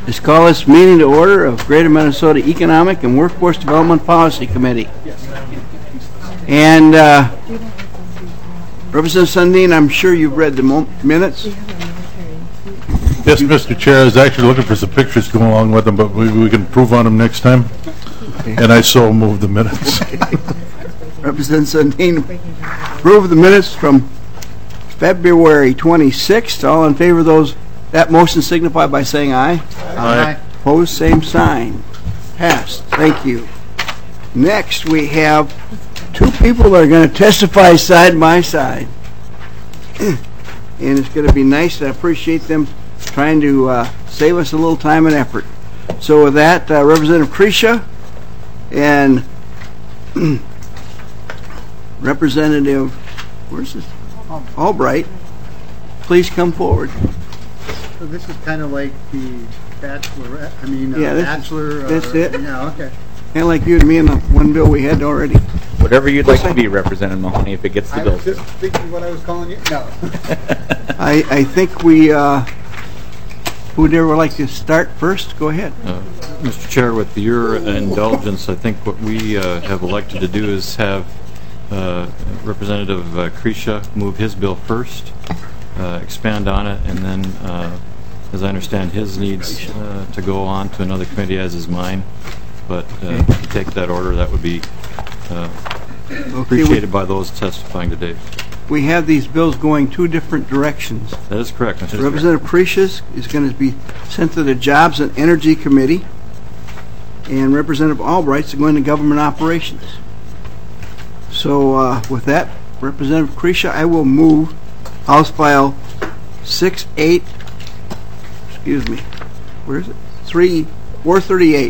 Let's call this meeting to order of Greater Minnesota Economic and Workforce Development Policy Committee. And Representative Sundin, I'm sure you've read the minutes. Yes, Mr. Chair. I was actually looking for some pictures to go along with them, but we can improve on them next time. Okay. And I so move the minutes. Representative Sundin, approve the minutes from February 26th. All in favor of that motion signify by saying aye. Aye. Opposed, same sign. Passed. Thank you. Next, we have two people that are going to testify side by side. And it's going to be nice. I appreciate them trying to save us a little time and effort. So with that, Representative Krisha and Representative, where's this? Albright, please come forward. So this is kind of like the bachelor. Bachelor. That's it. Yeah. Okay. Kind of like you and me in the one bill we had already. Whatever you'd like to be, Representative Mahoney, if it gets the bill. I was just thinking what I was calling you. No. I think we. Who'd ever like to start first? Go ahead. Mr. Chair, with your indulgence, I think what we have elected to do is have Representative Krisha move his bill first, expand on it, and then, as I understand, his needs to go on to another committee, as is mine. But if you take that order, that would be appreciated by those testifying today. We have these bills going two different directions. That is correct, Mr. Chair. Representative Krisha is going to be sent to the Jobs and Energy Committee, and Representative Albright is going to Government Operations. So with that, Representative Krisha, I will move House File 68. Excuse me. Where is it? 438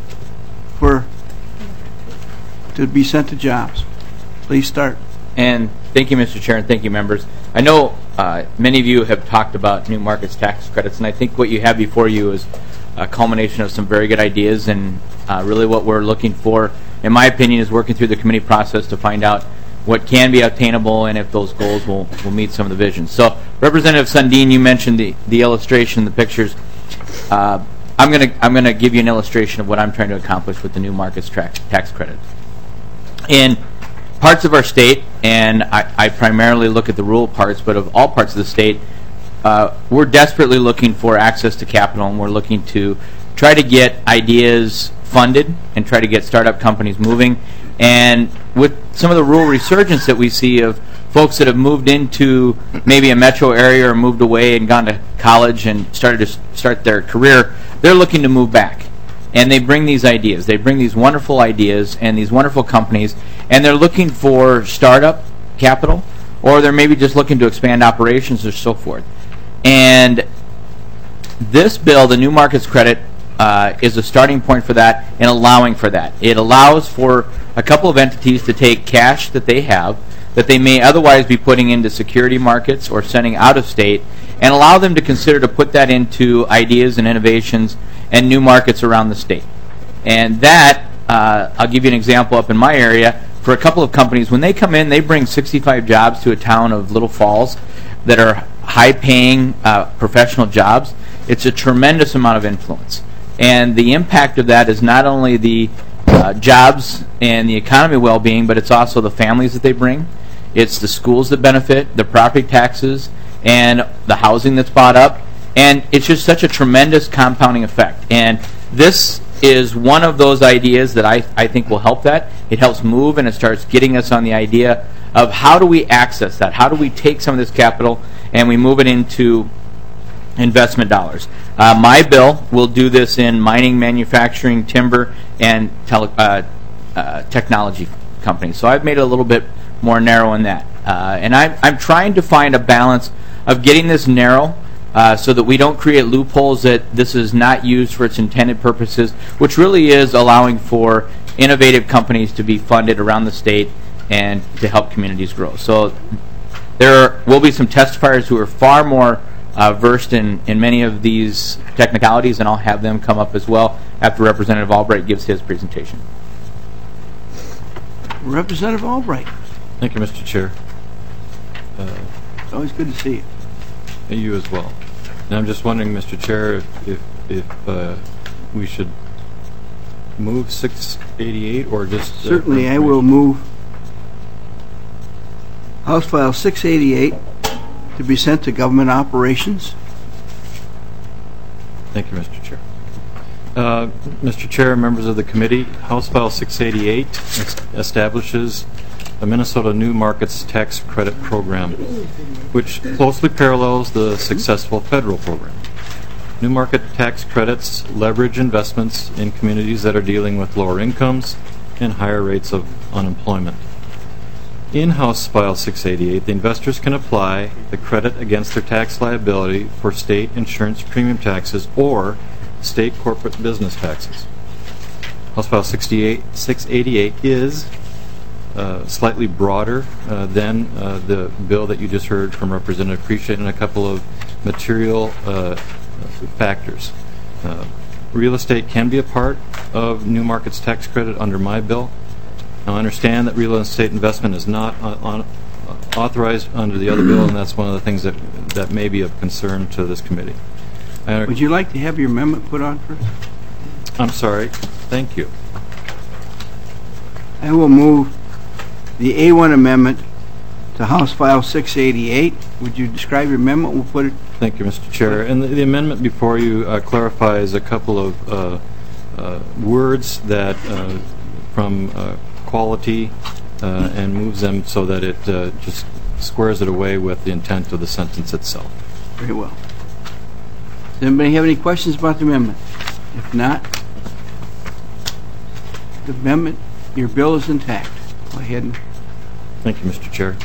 to be sent to Jobs. Please start. And thank you, Mr. Chair, and thank you, members. I know many of you have talked about new markets tax credits, and I think what you have before you is a culmination of some very good ideas, and really what we're looking for, in my opinion, is working through the committee process to find out what can be obtainable and if those goals will meet some of the visions. So, Representative Sundin, you mentioned the illustration, the pictures. I'm going to give you an illustration of what I'm trying to accomplish with the new markets tax credit. In parts of our state, and I primarily look at the rural parts, but of all parts of the state, we're desperately looking for access to capital, and we're looking to try to get ideas funded and try to get startup companies moving. And with some of the rural resurgence that we see of folks that have moved into maybe a metro area or moved away and gone to college and started to start their career, they're looking to move back. And they bring these ideas. They bring these wonderful ideas and these wonderful companies, and they're looking for startup capital, or they're maybe just looking to expand operations or so forth. And this bill, the new markets credit, is a starting point for that and allowing for that. It allows for a couple of entities to take cash that they have that they may otherwise be putting into security markets or sending out of state, and allow them to consider to put that into ideas and innovations and new markets around the state. And that, I'll give you an example up in my area. For a couple of companies, when they come in, they bring 65 jobs to a town of Little Falls that are high-paying professional jobs. It's a tremendous amount of influence. And the impact of that is not only the jobs and the economy well-being, but it's also the families that they bring. It's the schools that benefit, the property taxes, and the housing that's bought up. And it's just such a tremendous compounding effect. And this is one of those ideas that I think will help that. It helps move, and it starts getting us on the idea of how do we access that? How do we take some of this capital and we move it into investment dollars? My bill will do this in mining, manufacturing, timber, and technology companies. So I've made it a little bit more narrow in that. And I'm trying to find a balance of getting this narrow so that we don't create loopholes that this is not used for its intended purposes, which really is allowing for innovative companies to be funded around the state and to help communities grow. So there will be some testifiers who are far more versed in many of these technicalities, and I'll have them come up as well after Representative Albright gives his presentation. Representative Albright. Thank you, Mr. Chair. It's always good to see you. You as well. And I'm just wondering, Mr. Chair, if if we should move 688 or just... Certainly, I will move House File 688 to be sent to Government Operations. Thank you, Mr. Chair. Mr. Chair, members of the committee, House File 688 establishes the Minnesota New Markets Tax Credit Program, which closely parallels the successful federal program. New market tax credits leverage investments in communities that are dealing with lower incomes and higher rates of unemployment. In House File 688, the investors can apply the credit against their tax liability for state insurance premium taxes or state corporate business taxes. House File 688 is slightly broader than the bill that you just heard from Representative Crecia in a couple of material factors. Real estate can be a part of New Markets Tax Credit under my bill. Now, I understand that real estate investment is not authorized under the other bill, and that's one of the things that may be of concern to this committee. Would you like to have your amendment put on first? I'm sorry. Thank you. I will move the A1 amendment to House File 688. Would you describe your amendment? We'll put it... Thank you, Mr. Chair. And the amendment before you clarifies a couple of words that from quality and moves them so that it just squares it away with the intent of the sentence itself. Very well. Does anybody have any questions about the amendment? If not, the amendment, your bill is intact. Go ahead and... Thank you, Mr. Chair.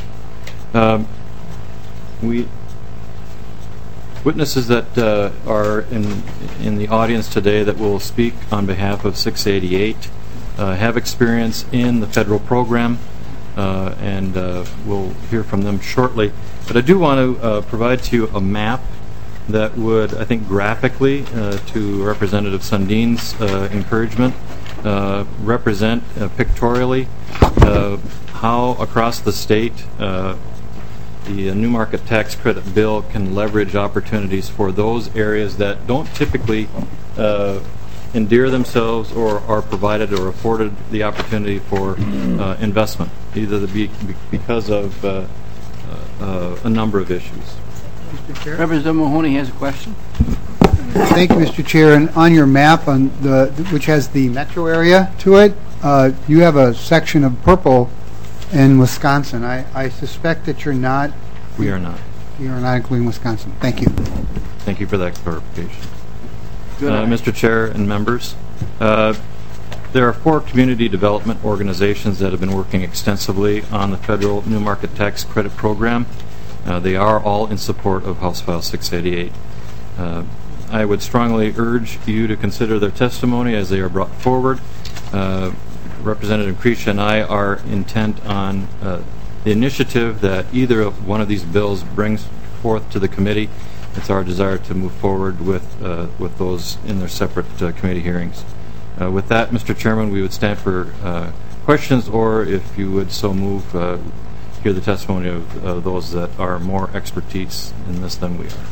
Witnesses that are in the audience today that will speak on behalf of 688 have experience in the federal program, and we'll hear from them shortly. But I do want to provide to you a map that would, I think, graphically, to Representative Sundin's encouragement, represent pictorially how across the state the New Market Tax Credit Bill can leverage opportunities for those areas that don't typically endear themselves or are provided or afforded the opportunity for investment, either because of a number of issues. Mr. Chair? Representative Mahoney has a question. Thank you, Mr. Chair. And on your map, which has the metro area to it, you have a section of purple in Wisconsin. I suspect that you're not. We are not. You are not including Wisconsin. Thank you. Thank you for that clarification. Good. Mr. Chair and members, there are 4 community development organizations that have been working extensively on the federal New Market Tax Credit Program. They are all in support of House File 688. I would strongly urge you to consider their testimony as they are brought forward. Representative Crecia and I are intent on the initiative that either of one of these bills brings forth to the committee. It's our desire to move forward with those in their separate committee hearings. With that, Mr. Chairman, we would stand for questions, or if you would so move, hear the testimony of those that are more expertise in this than we are.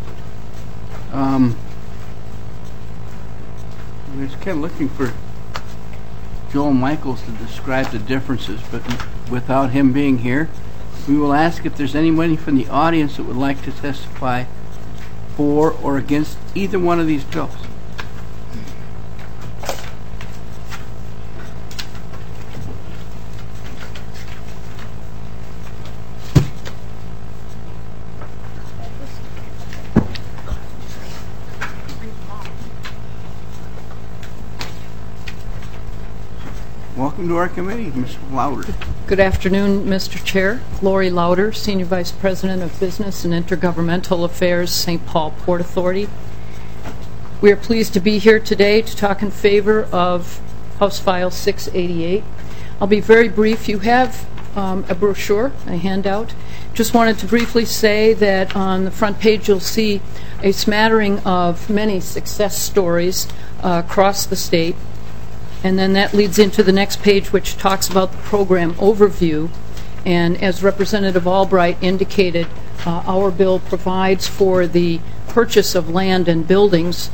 I was kind of looking for Joel Michaels to describe the differences, but without him being here, we will ask if there's anybody from the audience that would like to testify for or against either one of these bills. Welcome to our committee, Ms. Louder. Good afternoon, Mr. Chair. Lori Louder, Senior Vice President of Business and Intergovernmental Affairs, St. Paul Port Authority. We are pleased to be here today to talk in favor of House File 688. I'll be very brief. You have a brochure, a handout. Just wanted to briefly say that on the front page you'll see a smattering of many success stories across the state. And then that leads into the next page, which talks about the program overview. And as Representative Albright indicated, our bill provides for the purchase of land and buildings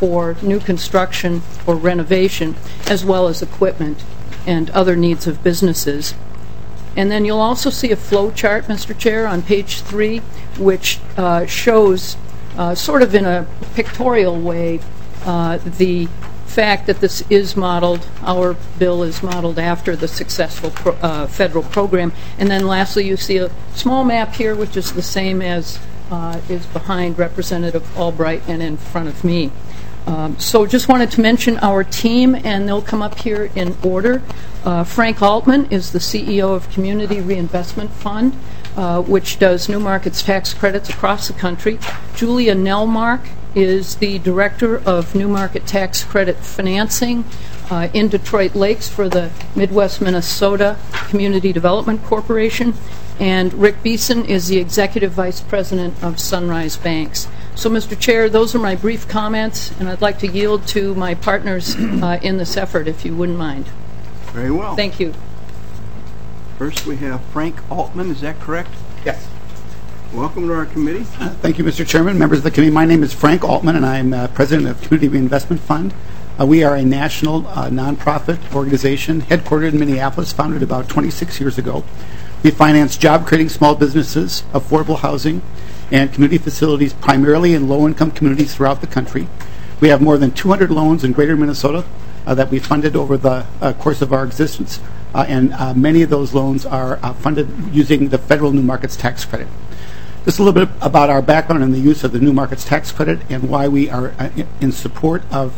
for new construction or renovation, as well as equipment and other needs of businesses. And then you'll also see a flow chart, Mr. Chair, on page 3, which shows, sort of in a pictorial way, the fact that this is modeled, our bill is modeled after the successful federal program. And then lastly, you see a small map here, which is the same as is behind Representative Albright and in front of me. So just wanted to mention our team, and they'll come up here in order. Frank Altman is the CEO of Community Reinvestment Fund, which does New Markets tax credits across the country. Julia Nelmark is the Director of New Market Tax Credit Financing in Detroit Lakes for the Midwest Minnesota Community Development Corporation. And Rick Beeson is the Executive Vice President of Sunrise Banks. So, Mr. Chair, those are my brief comments, and I'd like to yield to my partners in this effort, if you wouldn't mind. Very well. Thank you. First, we have Frank Altman. Is that correct? Yes. Welcome to our committee. Thank you, Mr. Chairman, members of the committee. My name is Frank Altman, and I'm president of Community Reinvestment Fund. We are a national nonprofit organization headquartered in Minneapolis, founded about 26 years ago. We finance job-creating small businesses, affordable housing, and community facilities primarily in low-income communities throughout the country. We have more than 200 loans in greater Minnesota that we funded over the course of our existence, and many of those loans are funded using the federal New Markets Tax Credit. Just a little bit about our background in the use of the New Markets Tax Credit and why we are in support of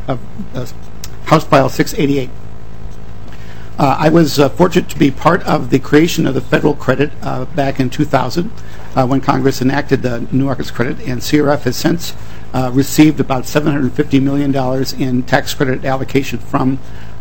House File 688. I was fortunate to be part of the creation of the federal credit back in 2000 when Congress enacted the New Markets Credit, and CRF has since received about $750 million in tax credit allocation from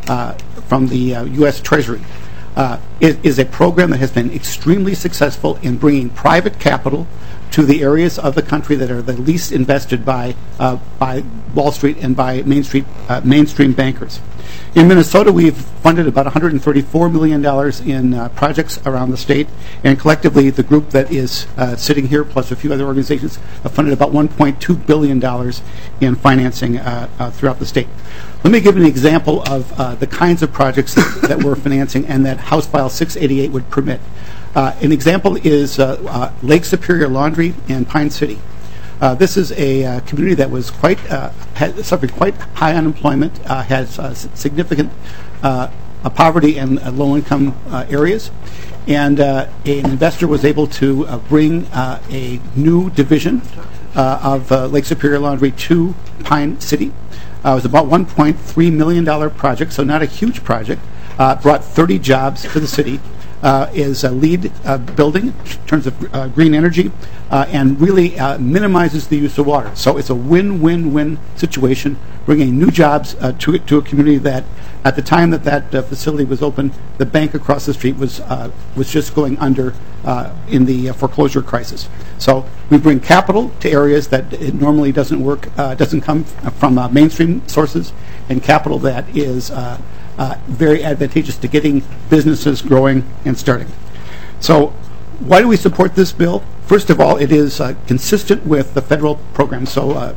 the U.S. Treasury. It is a program that has been extremely successful in bringing private capital to the areas of the country that are the least invested by Wall Street and by mainstream bankers. In Minnesota, we've funded about $134 million in projects around the state, and collectively, the group that is sitting here, plus a few other organizations, have funded about $1.2 billion in financing throughout the state. Let me give an example of the kinds of projects that we're financing and that House File 688 would permit. An example is Lake Superior Laundry in Pine City. This is a community that was suffered quite high unemployment, has significant poverty and low-income areas, and an investor was able to bring a new division of Lake Superior Laundry to Pine City. It was about $1.3 million project, so not a huge project. Brought 30 jobs to the city. Is a lead building in terms of green energy and really minimizes the use of water. So it's a win-win-win situation, bringing new jobs to a community that, at the time that facility was open, the bank across the street was just going under in the foreclosure crisis. So we bring capital to areas that it normally doesn't come from mainstream sources, and capital that is very advantageous to getting businesses growing and starting. So why do we support this bill? First of all, it is consistent with the federal program. So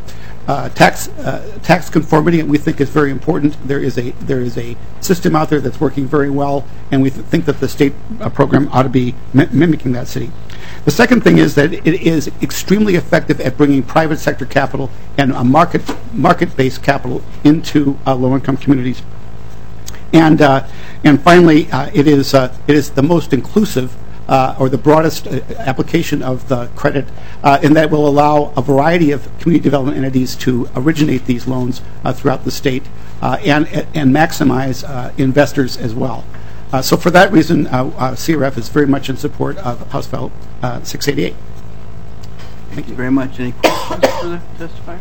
tax conformity, we think, is very important. There is a system out there that's working very well, and we think that the state program ought to be mimicking that city. The second thing is that it is extremely effective at bringing private sector capital and a market-based capital into low-income communities. And finally, it is the most inclusive or the broadest application of the credit, and that will allow a variety of community development entities to originate these loans throughout the state and maximize investors as well. So for that reason, CRF is very much in support of House File 688. Thank you very much. Any questions for the testifier?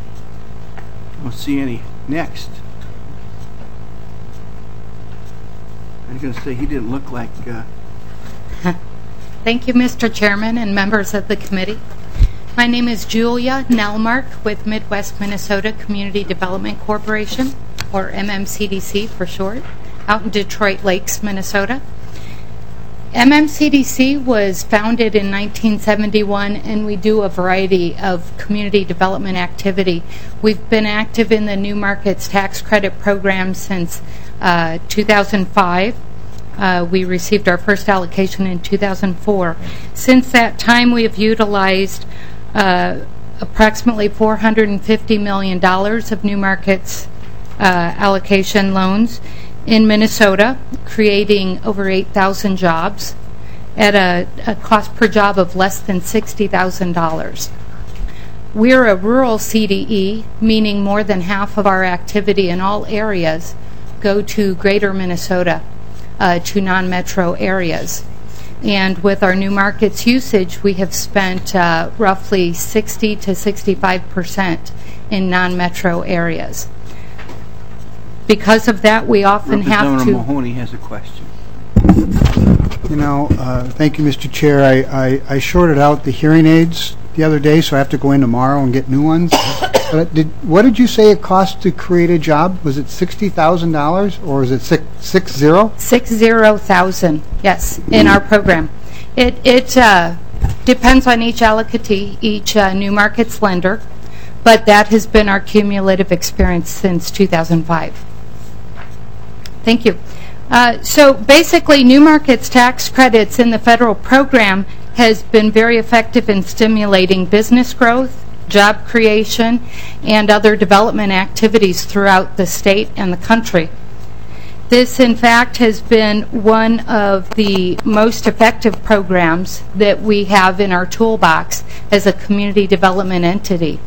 I don't see any. Next. I was going to say he didn't look like... Thank you, Mr. Chairman and members of the committee. My name is Julia Nelmark with Midwest Minnesota Community Development Corporation, or MMCDC for short, out in Detroit Lakes, Minnesota. MMCDC was founded in 1971, and we do a variety of community development activity. We've been active in the New Markets Tax Credit Program since 2005. We received our first allocation in 2004. Since that time, we have utilized approximately $450 million of New Markets allocation loans in Minnesota, creating over 8,000 jobs at a cost per job of less than $60,000. We're a rural CDE, meaning more than half of our activity in all areas go to greater Minnesota, to non-metro areas. And with our New Markets usage, we have spent roughly 60 to 65% in non-metro areas. Because of that, we often have to... Representative Mahoney has a question. Thank you, Mr. Chair. I shorted out the hearing aids the other day, so I have to go in tomorrow and get new ones. What did you say it cost to create a job? Was it $60,000 or is it 60? 60,000, yes, in our program. It depends on each allocatee, each New Markets lender, but that has been our cumulative experience since 2005. Thank you. So basically, New Markets tax credits in the federal program has been very effective in stimulating business growth, job creation, and other development activities throughout the state and the country. This, in fact, has been one of the most effective programs that we have in our toolbox as a community development entity.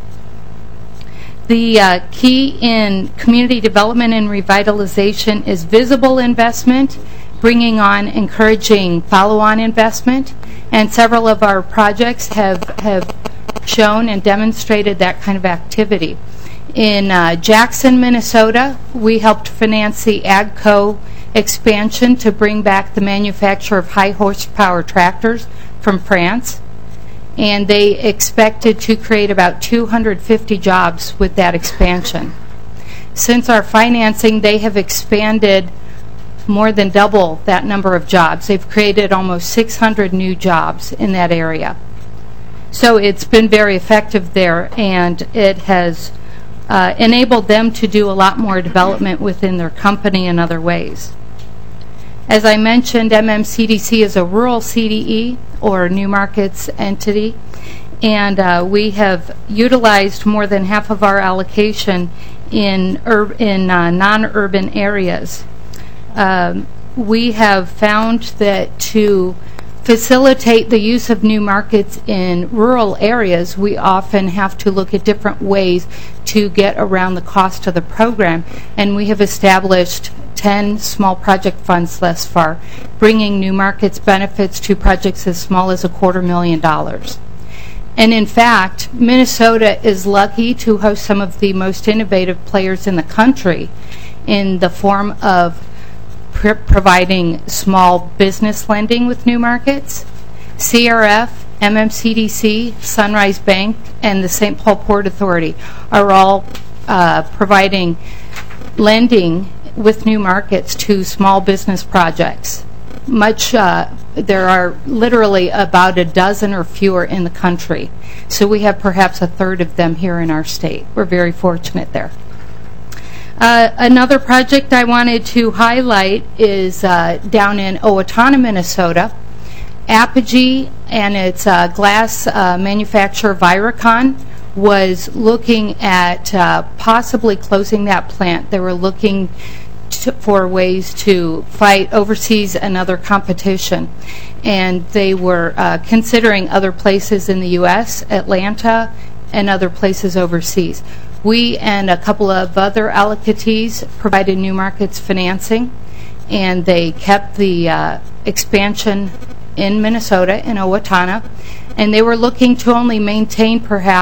The key in community development and revitalization is visible investment, bringing on encouraging follow-on investment, and several of our projects have shown and demonstrated that kind of activity. In Jackson, Minnesota, we helped finance the AGCO expansion to bring back the manufacture of high horsepower tractors from France, and they expected to create about 250 jobs with that expansion. Since our financing, they have expanded more than double that number of jobs. They've created almost 600 new jobs in that area. So it's been very effective there, and it has enabled them to do a lot more development within their company in other ways. As I mentioned, MMCDC is a rural CDE, or New Markets entity, and we have utilized more than half of our allocation in non-urban areas. We have found that to facilitate the use of New Markets in rural areas, we often have to look at different ways to get around the cost of the program, and we have established 10 small project funds thus far, bringing New Markets benefits to projects as small as $250,000. And in fact, Minnesota is lucky to host some of the most innovative players in the country in the form of providing small business lending with New Markets. CRF, MMCDC, Sunrise Bank, and the St. Paul Port Authority are all providing lending with New Markets to small business projects. There are literally about a dozen or fewer in the country. So we have perhaps a third of them here in our state. We're very fortunate there. Another project I wanted to highlight is down in Owatonna, Minnesota. Apogee and its glass manufacturer Viracon was looking at possibly closing that plant. They were looking for ways to fight overseas and other competition. And they were considering other places in the U.S., Atlanta, and other places overseas. We and a couple of other allocatees provided New Markets financing, and they kept the expansion in Minnesota, in Owatonna, and they were looking to only maintain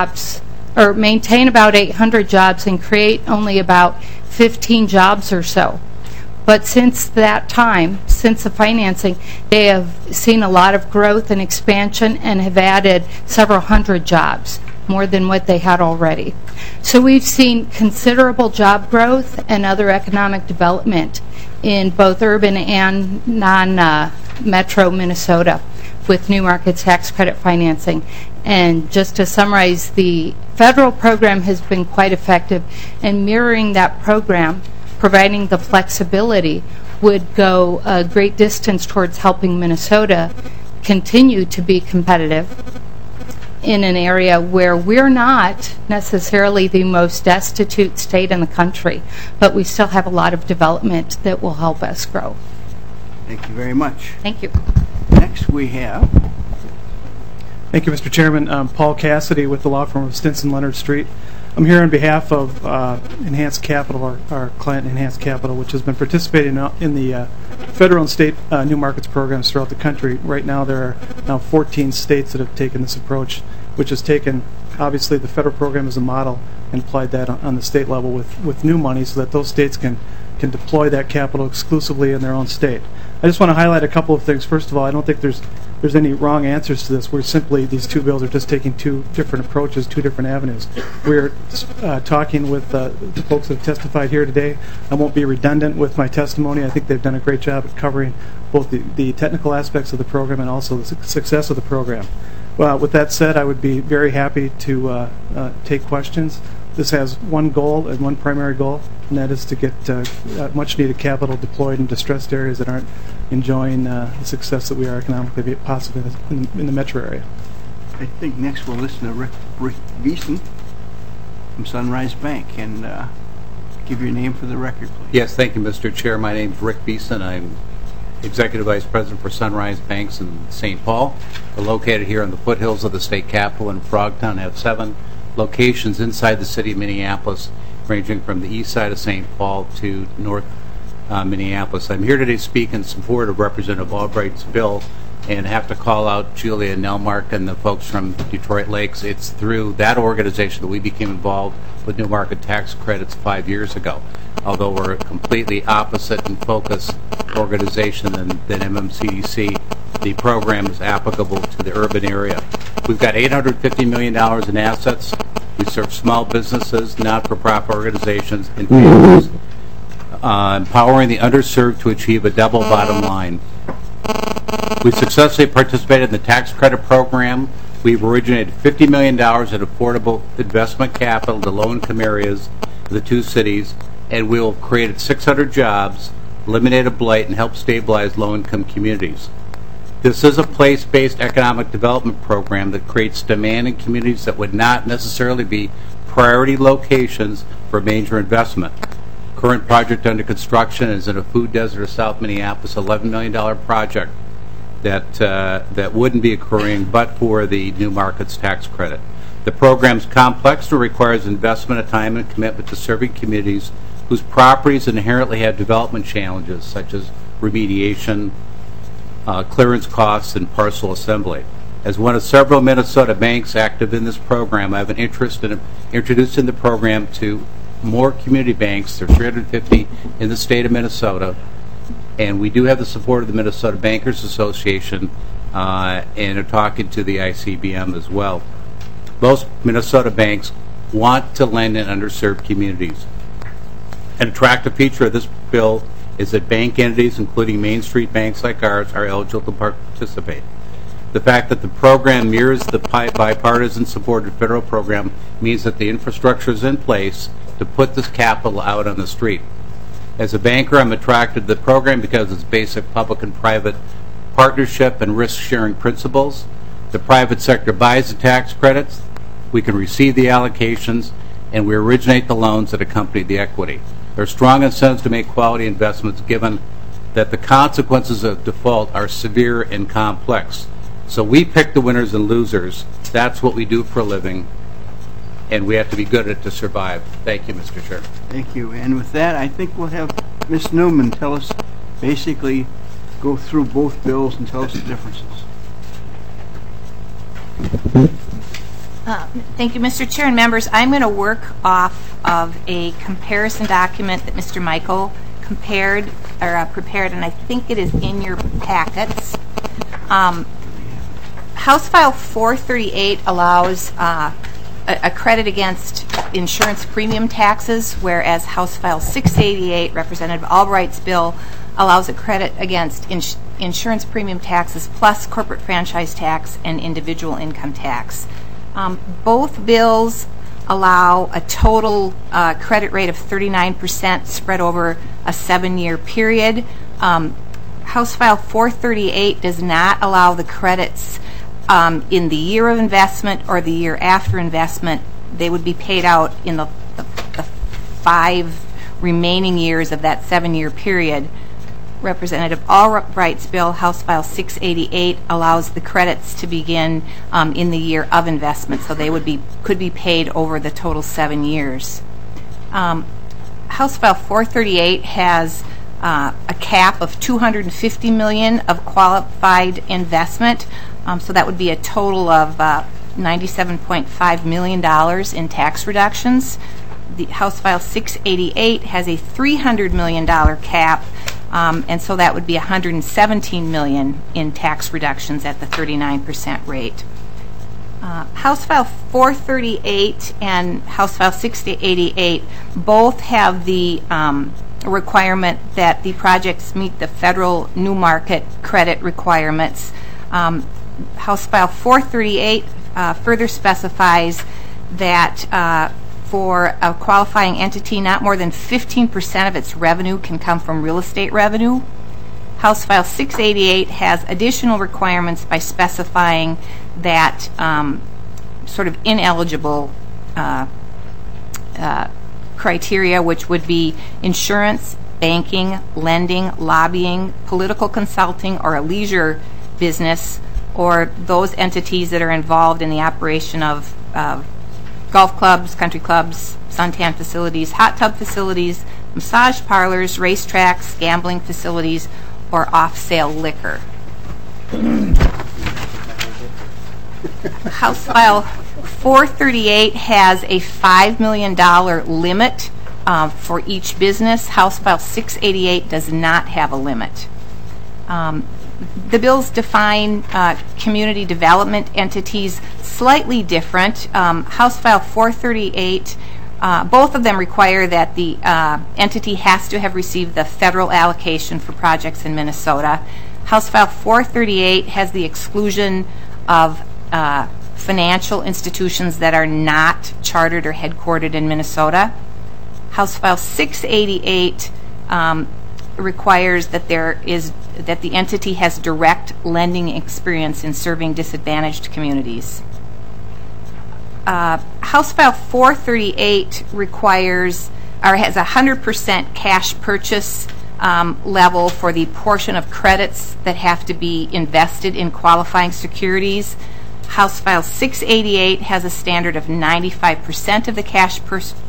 about 800 jobs and create only about 15 jobs or so. But since that time, since the financing, they have seen a lot of growth and expansion and have added several hundred jobs, more than what they had already. So we've seen considerable job growth and other economic development in both urban and Metro Minnesota with New Markets Tax Credit financing. And just to summarize, the federal program has been quite effective, and mirroring that program, providing the flexibility, would go a great distance towards helping Minnesota continue to be competitive in an area where we're not necessarily the most destitute state in the country, but we still have a lot of development that will help us grow. Thank you very much. Thank you. Next we have... Thank you, Mr. Chairman. I'm Paul Cassidy with the law firm of Stinson Leonard Street. I'm here on behalf of Enhanced Capital, our client Enhanced Capital, which has been participating in the federal and state new markets programs throughout the country. Right now there are now 14 states that have taken this approach, which has taken, obviously, the federal program as a model and applied that on the state level with new money so that those states can deploy that capital exclusively in their own state. I just want to highlight a couple of things. First of all, I don't think there's any wrong answers to this. We're simply, these two bills are just taking two different approaches, two different avenues. We're talking with the folks that have testified here today. I won't be redundant with my testimony. I think they've done a great job at covering both the technical aspects of the program and also the success of the program. Well, with that said, I would be very happy to take questions. This has one goal and one primary goal, and that is to get much-needed capital deployed in distressed areas that aren't enjoying the success that we are economically possible in the metro area. I think next we'll listen to Rick Beeson from Sunrise Bank, and give your name for the record, please. Yes, thank you, Mr. Chair. My name is Rick Beeson. I'm Executive Vice President for Sunrise Banks in St. Paul. We're located here in the foothills of the state capital in Frogtown. Have 7 locations inside the city of Minneapolis, ranging from the east side of St. Paul to north Minneapolis. I'm here today to speak in support of Representative Albright's bill, and have to call out Julia Nelmark and the folks from Detroit Lakes. It's through that organization that we became involved with New Market Tax Credits 5 years ago. Although we're a completely opposite and focused organization than MMCDC, the program is applicable to the urban area. We've got $850 million in assets. We serve small businesses, not-for-profit organizations, and families, empowering the underserved to achieve a double bottom line. We successfully participated in the tax credit program. We've originated $50 million in affordable investment capital to low-income areas of the 2 cities, and we will create 600 jobs, eliminated blight, and help stabilize low-income communities. This is a place-based economic development program that creates demand in communities that would not necessarily be priority locations for major investment. Current project under construction is in a food desert of South Minneapolis, $11 million project that wouldn't be occurring but for the New Markets Tax Credit. The program's complex and requires investment of time and commitment to serving communities whose properties inherently have development challenges such as remediation, clearance costs, and parcel assembly. As one of several Minnesota banks active in this program, I have an interest in introducing the program to more community banks. There are 350 in the state of Minnesota, and we do have the support of the Minnesota Bankers Association and are talking to the ICBM as well. Most Minnesota banks want to lend in underserved communities. An attractive feature of this bill is that bank entities, including Main Street banks like ours, are eligible to participate. The fact that the program mirrors the bipartisan supported federal program means that the infrastructure is in place to put this capital out on the street. As a banker, I'm attracted to the program because of its basic public and private partnership and risk-sharing principles. The private sector buys the tax credits, we can receive the allocations, and we originate the loans that accompany the equity. There are strong incentives to make quality investments given that the consequences of default are severe and complex. So we pick the winners and losers. That's what we do for a living, and we have to be good at it to survive. Thank you, Mr. Chair. Thank you. And with that, I think we'll have Ms. Newman tell us, basically go through both bills and tell us the differences. Thank you, Mr. Chair and members. I'm going to work off of a comparison document that Mr. Michael prepared, and I think it is in your packets. House File 438 allows a credit against insurance premium taxes, whereas House File 688, Representative Albright's bill, allows a credit against insurance premium taxes plus corporate franchise tax and individual income tax. Both bills allow a total credit rate of 39% spread over a 7-year period. House File 438 does not allow the credits in the year of investment or the year after investment. They would be paid out in the 5 remaining years of that 7-year period. Representative Albright's bill, House File 688, allows the credits to begin in the year of investment, so they could be paid over the total 7 years. House File 438 has a cap of $250 million of qualified investment, so that would be a total of $97.5 million in tax reductions. The House File 688 has a $300 million cap, and so that would be $117 million in tax reductions at the 39% rate. House File 438 and House File 688 both have the requirement that the projects meet the federal new market credit requirements. House File 438 further specifies that for a qualifying entity, not more than 15% of its revenue can come from real estate revenue. House File 688 has additional requirements by specifying that sort of ineligible criteria, which would be insurance, banking, lending, lobbying, political consulting, or a leisure business, or those entities that are involved in the operation of golf clubs, country clubs, suntan facilities, hot tub facilities, massage parlors, racetracks, gambling facilities, or off-sale liquor. House File 438 has a $5 million limit for each business. House File 688 does not have a limit. The bills define community development entities slightly different. House File 438, both of them require that the entity has to have received the federal allocation for projects in Minnesota. House File 438 has the exclusion of financial institutions that are not chartered or headquartered in Minnesota. House File 688 requires that that the entity has direct lending experience in serving disadvantaged communities. House File 438 requires or has a 100% cash purchase level for the portion of credits that have to be invested in qualifying securities. House File 688 has a standard of 95% of the cash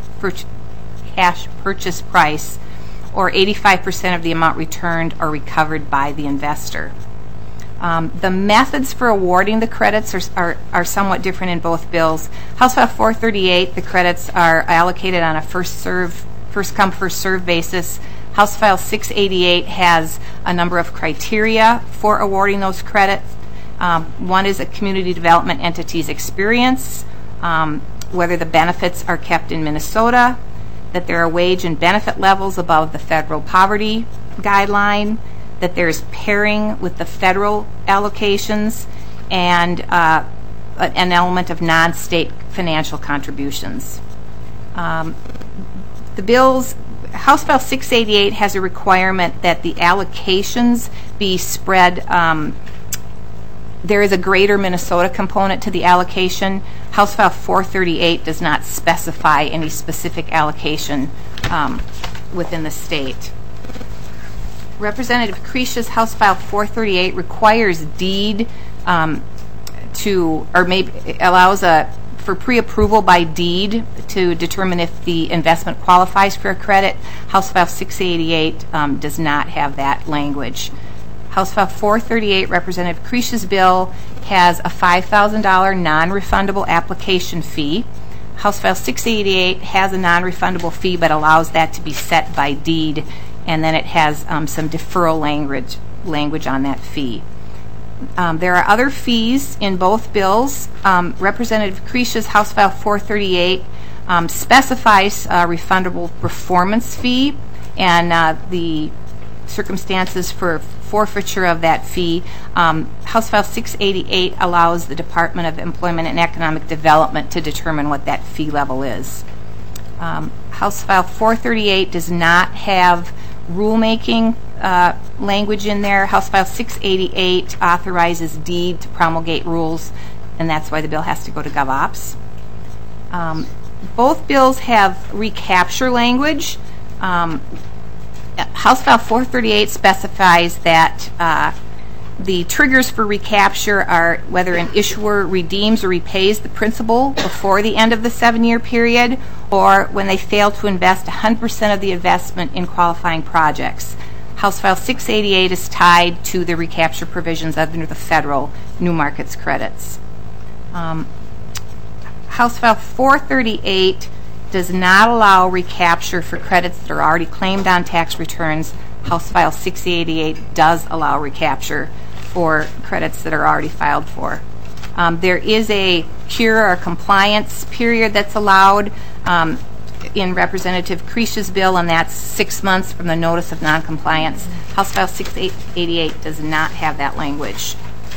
purchase price, or 85% of the amount returned or recovered by the investor. The methods for awarding the credits are somewhat different in both bills. House File 438, the credits are allocated on a first come, first serve basis. House File 688 has a number of criteria for awarding those credits. One is a community development entity's experience, whether the benefits are kept in Minnesota, that there are wage and benefit levels above the federal poverty guideline, that there is pairing with the federal allocations, and an element of non-state financial contributions. The bills, House File 688 has a requirement that the allocations be spread. There is a greater Minnesota component to the allocation. House File 438 does not specify any specific allocation within the state. Representative Krisha's House File 438 requires deed allows for pre-approval by deed to determine if the investment qualifies for a credit. House File 688 does not have that language. House File 438, Representative Krisha's bill, has a $5,000 non-refundable application fee. House File 688 has a non-refundable fee but allows that to be set by deed, and then it has some deferral language on that fee. There are other fees in both bills. Representative Krisha's House File 438 specifies a refundable performance fee, and the circumstances for forfeiture of that fee. House File 688 allows the Department of Employment and Economic Development to determine what that fee level is. House File 438 does not have rulemaking language in there. House File 688 authorizes deed to promulgate rules, and that's why the bill has to go to GovOps. Both bills have recapture language. House File 438 specifies that the triggers for recapture are whether an issuer redeems or repays the principal before the end of the 7-year period, or when they fail to invest 100% of the investment in qualifying projects. House File 688 is tied to the recapture provisions under the federal New Markets credits. House File 438 does not allow recapture for credits that are already claimed on tax returns. House File 688 does allow recapture for credits that are already filed for. There is a cure or compliance period that's allowed in Representative Krisha's bill, and that's 6 months from the notice of noncompliance. House File 688 does not have that language.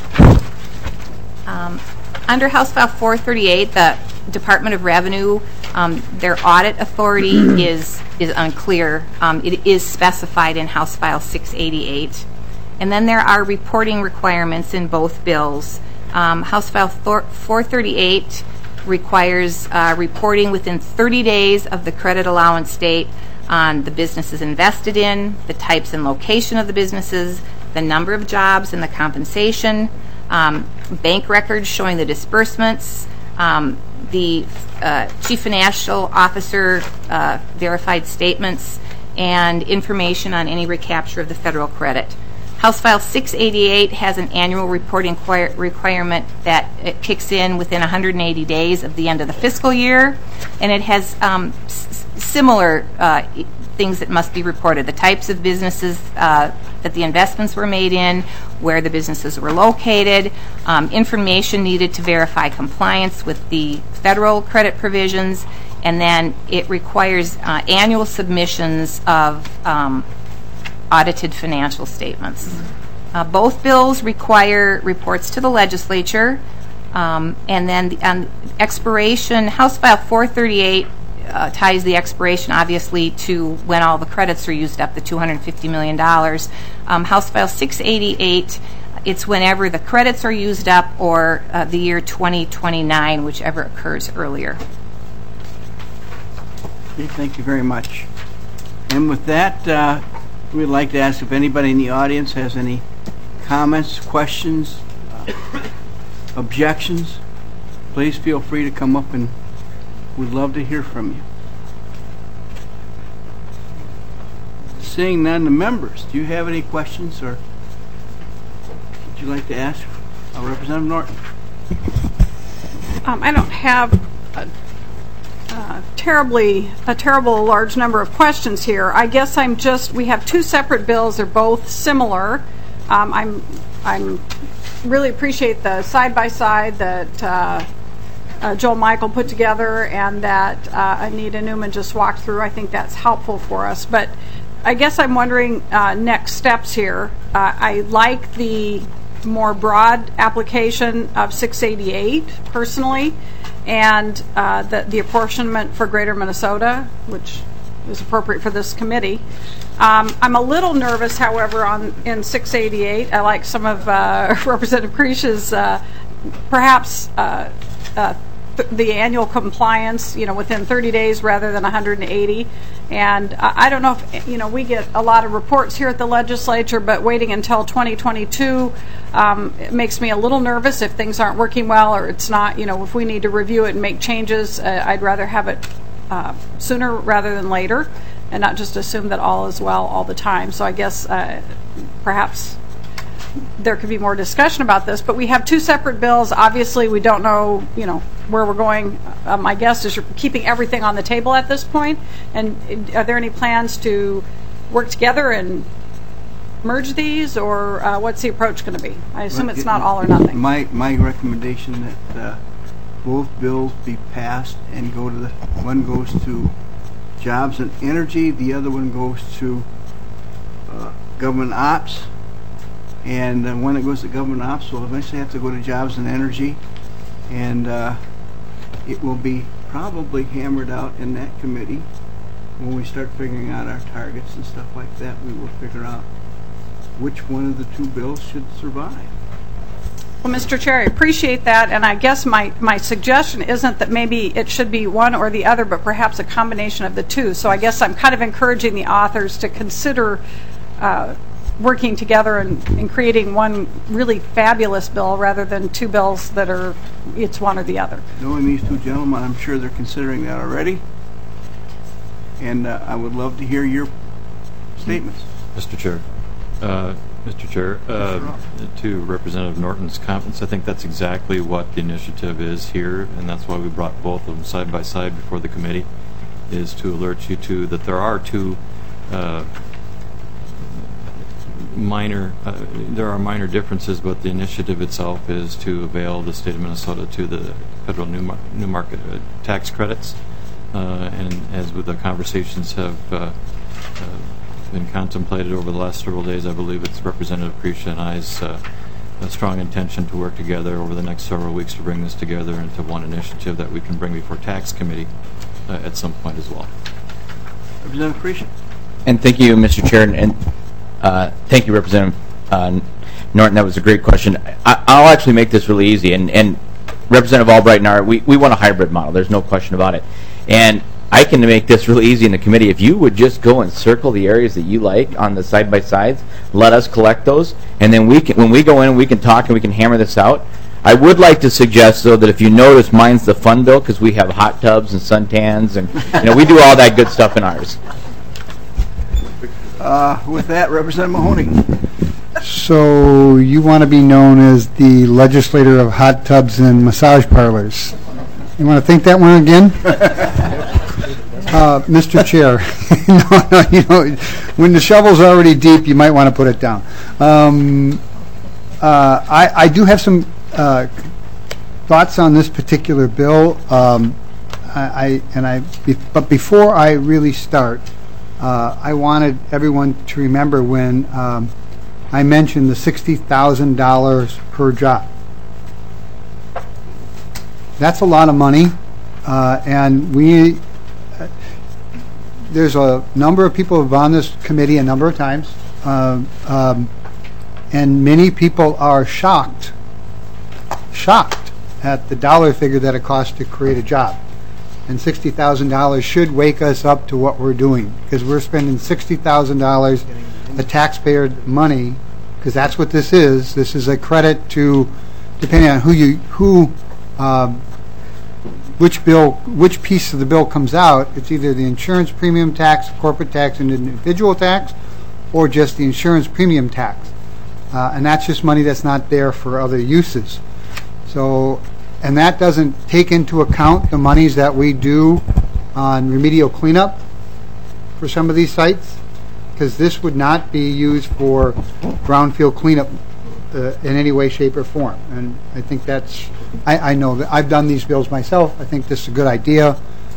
Under House File 438, the Department of Revenue, their audit authority is unclear. It is specified in House File 688. And then there are reporting requirements in both bills. House File 438 requires reporting within 30 days of the credit allowance date on the businesses invested in, the types and location of the businesses, the number of jobs and the compensation, bank records showing the disbursements, the Chief Financial Officer verified statements, and information on any recapture of the federal credit. House File 688 has an annual reporting requirement that it kicks in within 180 days of the end of the fiscal year, and it has similar things that must be reported: the types of businesses that the investments were made in, where the businesses were located, information needed to verify compliance with the federal credit provisions, and then it requires annual submissions of audited financial statements. Both bills require reports to the legislature, and then on expiration, House File 438 ties the expiration obviously to when all the credits are used up, the $250 million. House File 688, it's whenever the credits are used up or the year 2029, whichever occurs earlier. Okay, thank you very much. And with that, we'd like to ask if anybody in the audience has any comments, questions, objections. Please feel free to come up, and we'd love to hear from you. Seeing none, the members, do you have any questions, or would you like to ask Representative Norton? I don't have a terrible large number of questions here. I guess we have two separate bills. They're both similar. I'm really appreciate the side-by-side that Joel Michael put together and that Anita Newman just walked through. I think that's helpful for us. But I guess I'm wondering next steps here. I like the more broad application of 688 personally, and the apportionment for Greater Minnesota, which is appropriate for this committee. I'm a little nervous, however, in 688. I like some of Representative Krisha's perhaps the annual compliance, within 30 days rather than 180. And I don't know if, we get a lot of reports here at the legislature, but waiting until 2022 it makes me a little nervous if things aren't working well, or it's not, if we need to review it and make changes. I'd rather have it sooner rather than later, and not just assume that all is well all the time. So I guess perhaps there could be more discussion about this, but we have two separate bills. Obviously, we don't know, where we're going. My guess is you're keeping everything on the table at this point. And are there any plans to work together and merge these, or what's the approach going to be? I assume it's not all or nothing. My recommendation that both bills be passed and one goes to Jobs and Energy, the other one goes to Government Ops. and one that goes to government ops will eventually have to go to jobs and energy, and it will be probably hammered out in that committee. When we start figuring out our targets and stuff like that, we will figure out which one of the two bills should survive. Well, Mr. Chair, I appreciate that, and I guess my suggestion isn't that maybe it should be one or the other, but perhaps a combination of the two. So I guess I'm kind of encouraging the authors to consider working together and creating one really fabulous bill rather than two bills that are, it's one or the other. Knowing these two gentlemen, I'm sure they're considering that already, and I would love to hear your statements. Mr. Chair. To Representative Norton's comments, I think that's exactly what the initiative is here, and that's why we brought both of them side by side before the committee, is to alert you to that there are two minor differences, but the initiative itself is to avail the state of Minnesota to the federal new market tax credits, and as with the conversations have been contemplated over the last several days, I believe it's Representative Krisha and I's a strong intention to work together over the next several weeks to bring this together into one initiative that we can bring before tax committee at some point as well. Representative Krisha. And thank you, Mr. Chair, and thank you, Representative Norton. That was a great question. I'll actually make this really easy, and Representative Albright and I, we want a hybrid model. There's no question about it. And I can make this really easy in the committee. If you would just go and circle the areas that you like on the side-by-sides, let us collect those, and then when we go in, we can talk and we can hammer this out. I would like to suggest, though, that if you notice, mine's the fun bill because we have hot tubs and suntans, and we do all that good stuff in ours. With that, Representative Mahoney. So you want to be known as the legislator of hot tubs and massage parlors. You want to think that one again? Mr. Chair, when the shovel's already deep, you might want to put it down. I do have some thoughts on this particular bill, but before I really start, I wanted everyone to remember when I mentioned the $60,000 per job. That's a lot of money, and there's a number of people who have on this committee a number of times, and many people are shocked at the dollar figure that it costs to create a job. And $60,000 should wake us up to what we're doing, because we're spending $60,000 of taxpayer money, because that's what this is. This is a credit to, depending on which piece of the bill comes out, it's either the insurance premium tax, corporate tax, and individual tax, or just the insurance premium tax. And that's just money that's not there for other uses. So, and that doesn't take into account the monies that we do on remedial cleanup for some of these sites, because this would not be used for brownfield cleanup in any way, shape, or form. And I think that's, I know that I've done these bills myself. I think this is a good idea.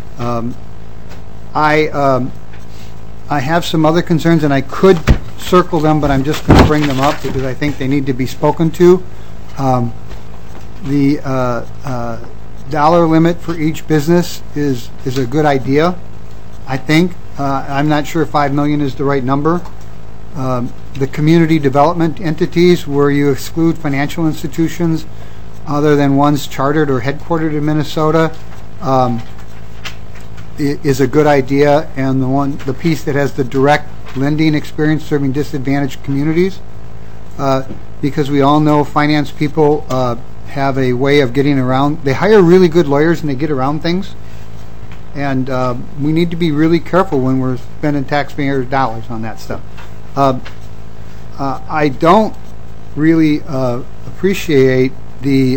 I have some other concerns, and I could circle them, but I'm just going to bring them up because I think they need to be spoken to. The dollar limit for each business is a good idea, I think. I'm not sure if $5 million is the right number. The community development entities, where you exclude financial institutions other than ones chartered or headquartered in Minnesota, is a good idea, and the piece that has the direct lending experience serving disadvantaged communities, because we all know finance people have a way of getting around. They hire really good lawyers and they get around things, and we need to be really careful when we're spending taxpayer dollars on that stuff. I don't really appreciate the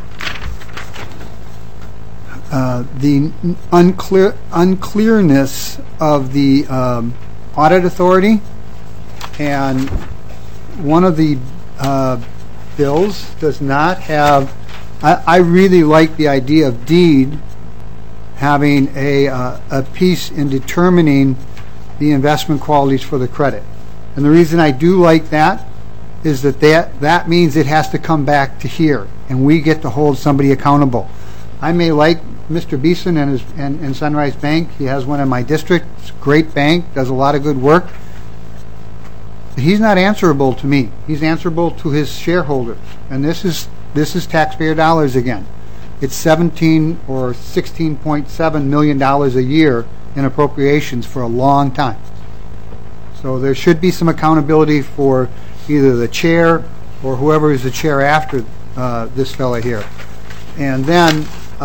unclearness of the audit authority, and one of the bills does not have. I really like the idea of deed having a piece in determining the investment qualities for the credit. And the reason I do like that is that means it has to come back to here, and we get to hold somebody accountable. I may like Mr. Beeson and Sunrise Bank. He has one in my district. It's a great bank, does a lot of good work. He's not answerable to me. He's answerable to his shareholders, and this is taxpayer dollars again. It's $17 or $16.7 million a year in appropriations for a long time. So there should be some accountability for either the chair or whoever is the chair after this fella here. And then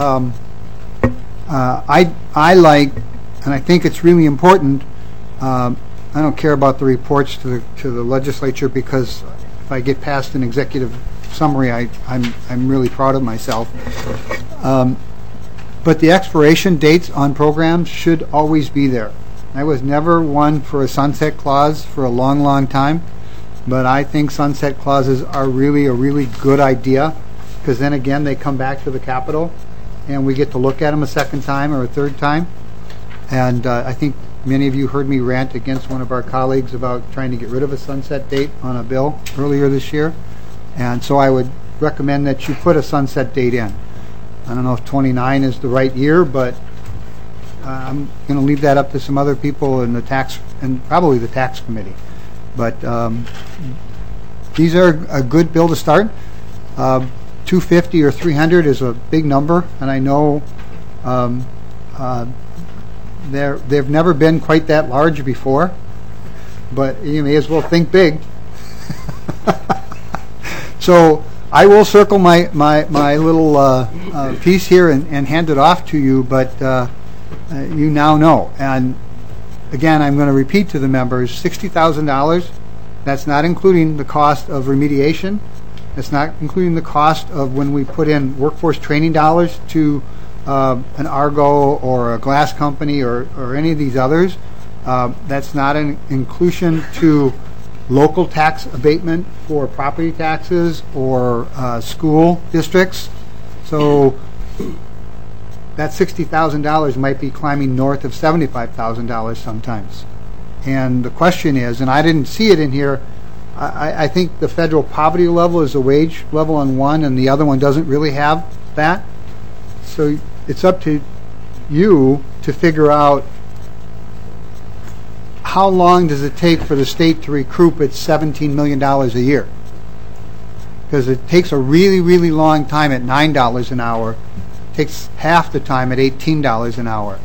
I like, and I think it's really important, I don't care about the reports to the legislature, because if I get past an executive summary, I'm really proud of myself. But the expiration dates on programs should always be there. I was never one for a sunset clause for a long, long time, but I think sunset clauses are really a really good idea, because then again they come back to the Capitol and we get to look at them a second time or a third time. And I think many of you heard me rant against one of our colleagues about trying to get rid of a sunset date on a bill earlier this year. And so I would recommend that you put a sunset date in. I don't know if 29 is the right year, but I'm going to leave that up to some other people in the tax, and probably the tax committee. But these are a good bill to start. 250 or 300 is a big number, and I know they've never been quite that large before, but you may as well think big. So I will circle my little piece here and hand it off to you, but you now know. And again, I'm going to repeat to the members, $60,000, that's not including the cost of remediation. It's not including the cost of when we put in workforce training dollars to an Argo or a glass company or any of these others. That's not an inclusion to local tax abatement for property taxes or school districts. So that $60,000 might be climbing north of $75,000 sometimes. And the question is, and I didn't see it in here, I think the federal poverty level is a wage level on one, and the other one doesn't really have that. So it's up to you to figure out how long does it take for the state to recoup its $17 million a year. Because it takes a really, really long time at $9 an hour. It takes half the time at $18 an hour.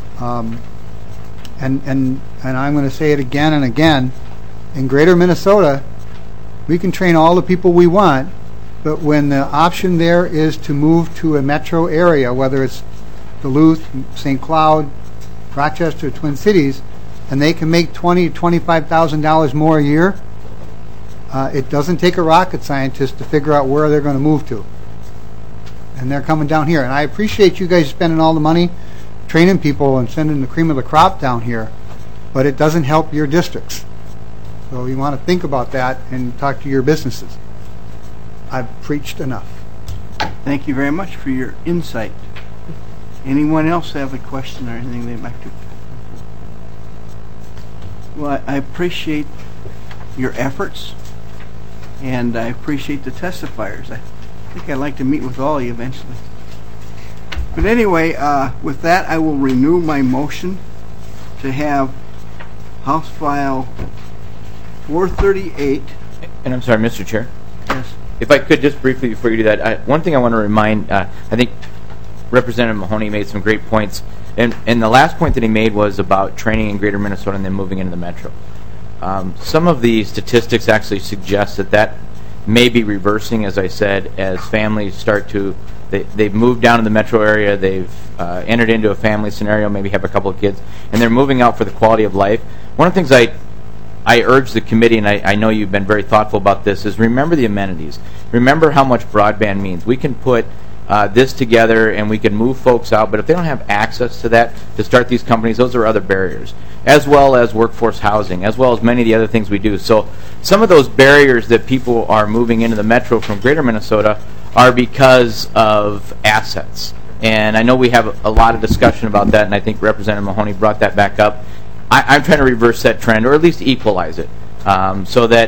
And I'm going to say it again and again. In Greater Minnesota, we can train all the people we want, but when the option there is to move to a metro area, whether it's Duluth, St. Cloud, Rochester, Twin Cities, and they can make $20,000 to $25,000 more a year, it doesn't take a rocket scientist to figure out where they're going to move to. And they're coming down here. And I appreciate you guys spending all the money training people and sending the cream of the crop down here, but it doesn't help your districts. So you want to think about that and talk to your businesses. I've preached enough. Thank you very much for your insight. Anyone else have a question or anything they'd like to? Well, I appreciate your efforts, and I appreciate the testifiers. I think I'd like to meet with all of you eventually. But anyway, with that, I will renew my motion to have House File 438. And I'm sorry, Mr. Chair. Yes. If I could just briefly, before you do that, one thing I want to remind, I think Representative Mahoney made some great points. And the last point that he made was about training in Greater Minnesota and then moving into the metro. Some of the statistics actually suggest that may be reversing, as I said, as families start to, they've moved down to the metro area, they've entered into a family scenario, maybe have a couple of kids, and they're moving out for the quality of life. One of the things I urge the committee, and I know you've been very thoughtful about this, is remember the amenities. Remember how much broadband means. We can put this together and we can move folks out, but if they don't have access to that to start these companies, those are other barriers, as well as workforce housing, as well as many of the other things we do. So some of those barriers that people are moving into the metro from Greater Minnesota are because of assets. And I know we have a lot of discussion about that, and I think Representative Mahoney brought that back up. I'm trying to reverse that trend, or at least equalize it, so that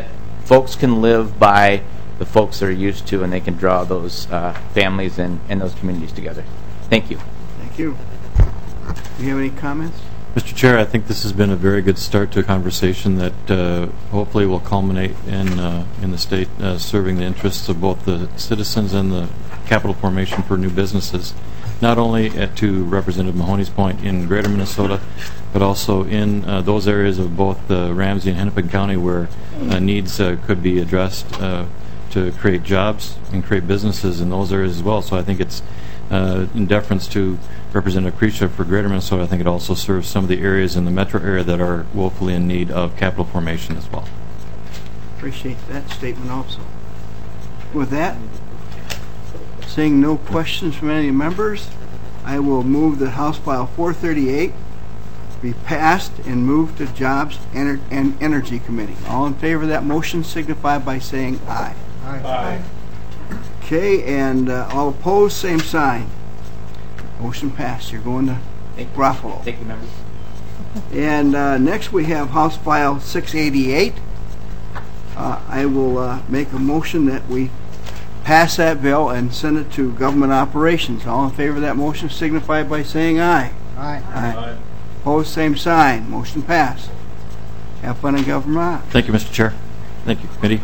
folks can live by the folks they're used to, and they can draw those families and those communities together. Thank you. Thank you. Do you have any comments? Mr. Chair, I think this has been a very good start to a conversation that hopefully will culminate in the state serving the interests of both the citizens and the capital formation for new businesses, not only to Representative Mahoney's point in greater Minnesota, but also in those areas of both Ramsey and Hennepin County where needs could be addressed to create jobs and create businesses in those areas as well. So I think it's in deference to Representative Krisha for greater Minnesota, I think it also serves some of the areas in the metro area that are woefully in need of capital formation as well. Appreciate that statement also. With that, seeing no questions from any members, I will move that House File 438 be passed and moved to Jobs and Energy Committee. All in favor of that motion signify by saying aye. Aye. Okay, and all opposed, same sign. Motion passed. You're going to Ruffalo. Thank you, members. And next we have House File 688. I will make a motion that we pass that bill and send it to Government Operations. All in favor of that motion signify by saying aye. Aye. Aye. Opposed, same sign. Motion passed. Have fun in government. Thank you, Mr. Chair. Thank you, committee.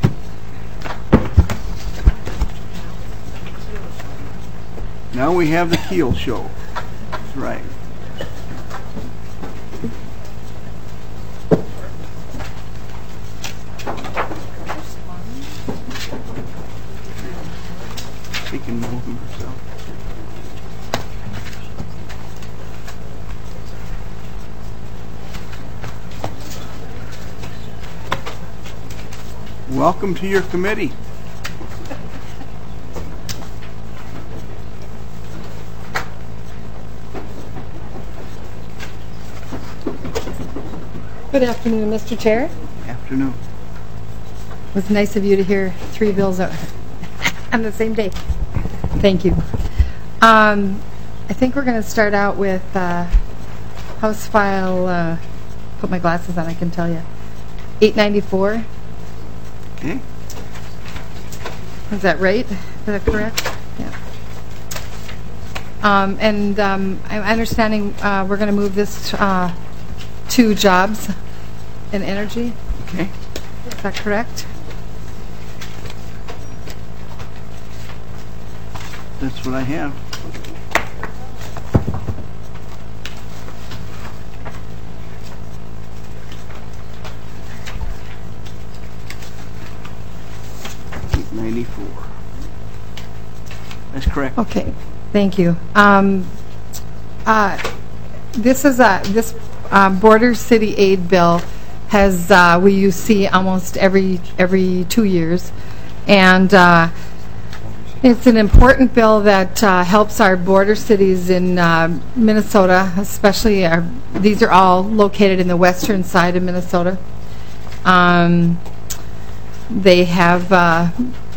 Now we have the Keel Show. That's right. She can move him herself. Welcome to your committee. Good afternoon, Mr. Chair. Afternoon. It was nice of you to hear 3 bills on the same day. Thank you. I think we're going to start out with House File, put my glasses on, I can tell you, 894. Okay. Is that right? Is that correct? Yeah. And I'm understanding we're going to move this to Jobs and Energy. Okay. Is that correct? That's what I have. $894. That's correct. Okay. Thank you. This is this border city aid bill has we see almost every 2 years, and it's an important bill that helps our border cities in Minnesota, especially these are all located in the western side of Minnesota. They have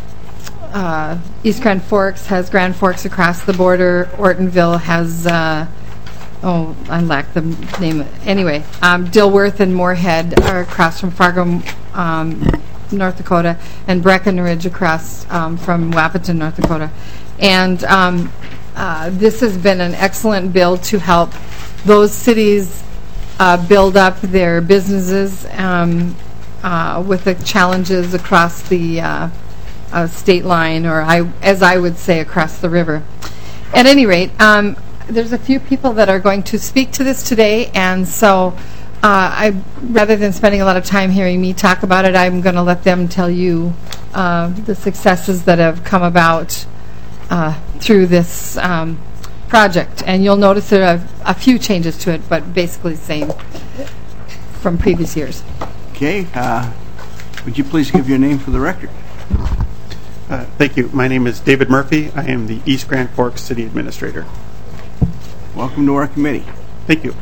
East Grand Forks has Grand Forks across the border. Ortonville has I lack the name. Anyway, Dilworth and Moorhead are across from Fargo, North Dakota, and Breckenridge across from Wahpeton, North Dakota. And this has been an excellent bill to help those cities build up their businesses with the challenges across the state line, or as I would say, across the river. At any rate, there's a few people that are going to speak to this today, and so rather than spending a lot of time hearing me talk about it, I'm going to let them tell you the successes that have come about through this project. And you'll notice there are a few changes to it, but basically the same from previous years. Okay. Would you please give your name for the record? Thank you. My name is David Murphy. I am the East Grand Forks City Administrator. Welcome to our committee. Thank you.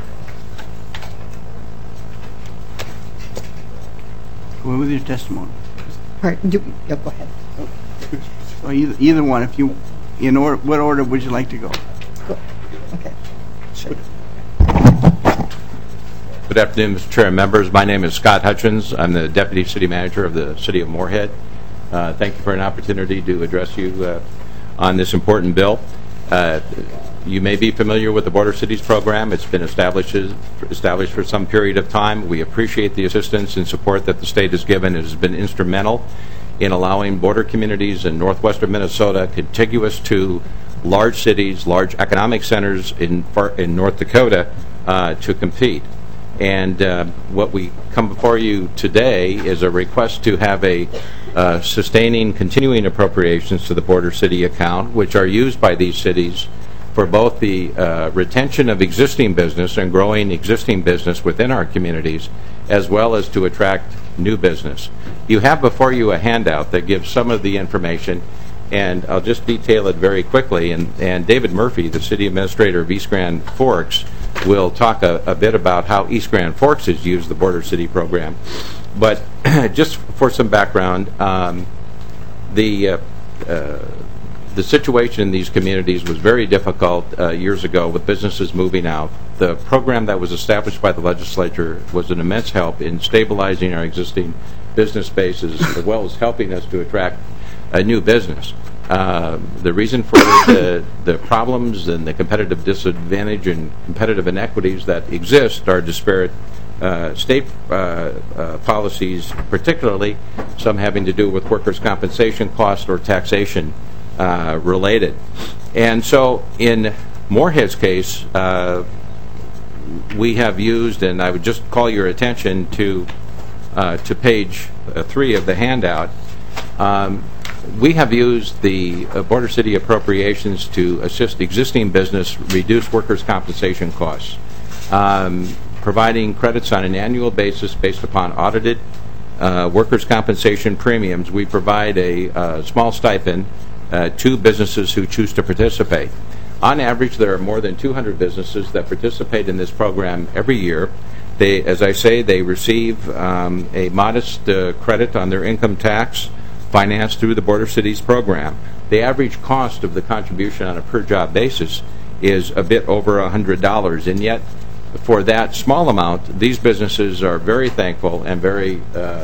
Go ahead with your testimony. Pardon? Go ahead. Well, either one. If you, in order, what order would you like to go? Okay. Sure. Good Good afternoon, Mr. Chair and members. My name is Scott Hutchins. I'm the Deputy City Manager of the City of Moorhead. Thank you for an opportunity to address you on this important bill. You may be familiar with the Border Cities program. It's been established for some period of time. We appreciate the assistance and support that the state has given. It has been instrumental in allowing border communities in northwestern Minnesota, contiguous to large cities, large economic centers in North Dakota, to compete. And what we come before you today is a request to have a sustaining, continuing appropriations to the Border City account, which are used by these cities for both the retention of existing business and growing existing business within our communities, as well as to attract new business. You have before you a handout that gives some of the information, and I'll just detail it very quickly. And David Murphy, the City Administrator of East Grand Forks, will talk a bit about how East Grand Forks has used the Border City program. But just for some background, the situation in these communities was very difficult years ago with businesses moving out. The program that was established by the legislature was an immense help in stabilizing our existing business bases, as well as helping us to attract a new business. The reason for the problems and the competitive disadvantage and competitive inequities that exist are disparate state policies, particularly some having to do with workers' compensation costs or taxation related. And so in Moorhead's case, we have used, and I would just call your attention to page 3 of the handout. We have used the Border City appropriations to assist existing business reduce workers' compensation costs, providing credits on an annual basis based upon audited workers' compensation premiums. We provide a small stipend to businesses who choose to participate. On average, there are more than 200 businesses that participate in this program every year. They, as I say, they receive a modest credit on their income tax, financed through the Border Cities program. The average cost of the contribution on a per-job basis is a bit over $100, and yet for that small amount, these businesses are very thankful and very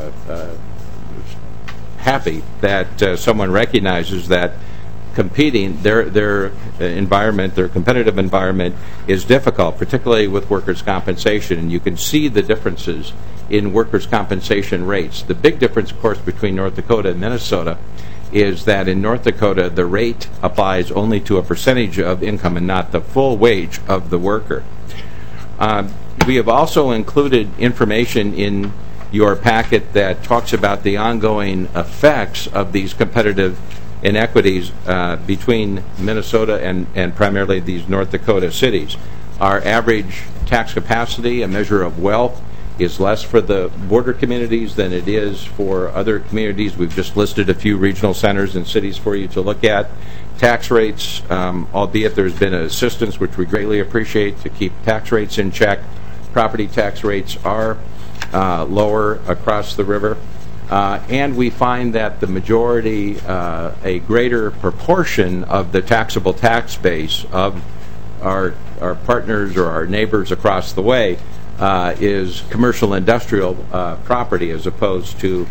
happy that someone recognizes that competing, their environment, their competitive environment is difficult, particularly with workers' compensation, and you can see the differences in workers' compensation rates. The big difference, of course, between North Dakota and Minnesota is that in North Dakota, the rate applies only to a percentage of income and not the full wage of the worker. We have also included information in your packet that talks about the ongoing effects of these competitive inequities between Minnesota and primarily these North Dakota cities. Our average tax capacity, a measure of wealth, is less for the border communities than it is for other communities. We've just listed a few regional centers and cities for you to look at. Tax rates, albeit there's been assistance, which we greatly appreciate, to keep tax rates in check. Property tax rates are lower across the river. And we find that the majority, a greater proportion of the taxable tax base of our partners or our neighbors across the way is commercial industrial property, as opposed to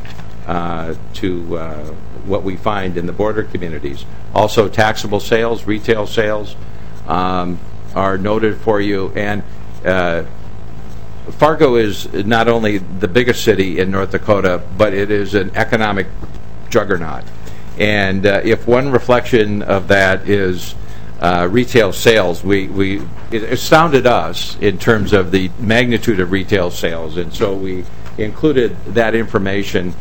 what we find in the border communities. Also, taxable sales, retail sales, are noted for you. And Fargo is not only the biggest city in North Dakota, but it is an economic juggernaut. And if one reflection of that is retail sales, it astounded us in terms of the magnitude of retail sales, and so we included that information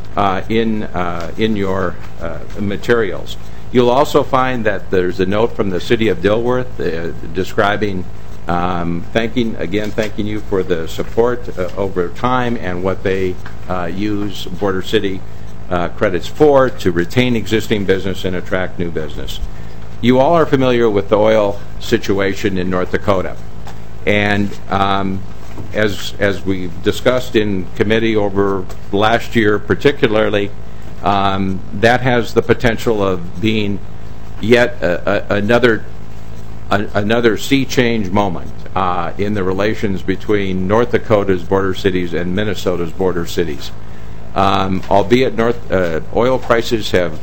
in your materials. You'll also find that there's a note from the City of Dilworth describing, thanking you for the support over time and what they use Border City credits for to retain existing business and attract new business. You all are familiar with the oil situation in North Dakota, and as we've discussed in committee over last year particularly, that has the potential of being yet another another sea change moment in the relations between North Dakota's border cities and Minnesota's border cities. Albeit oil prices have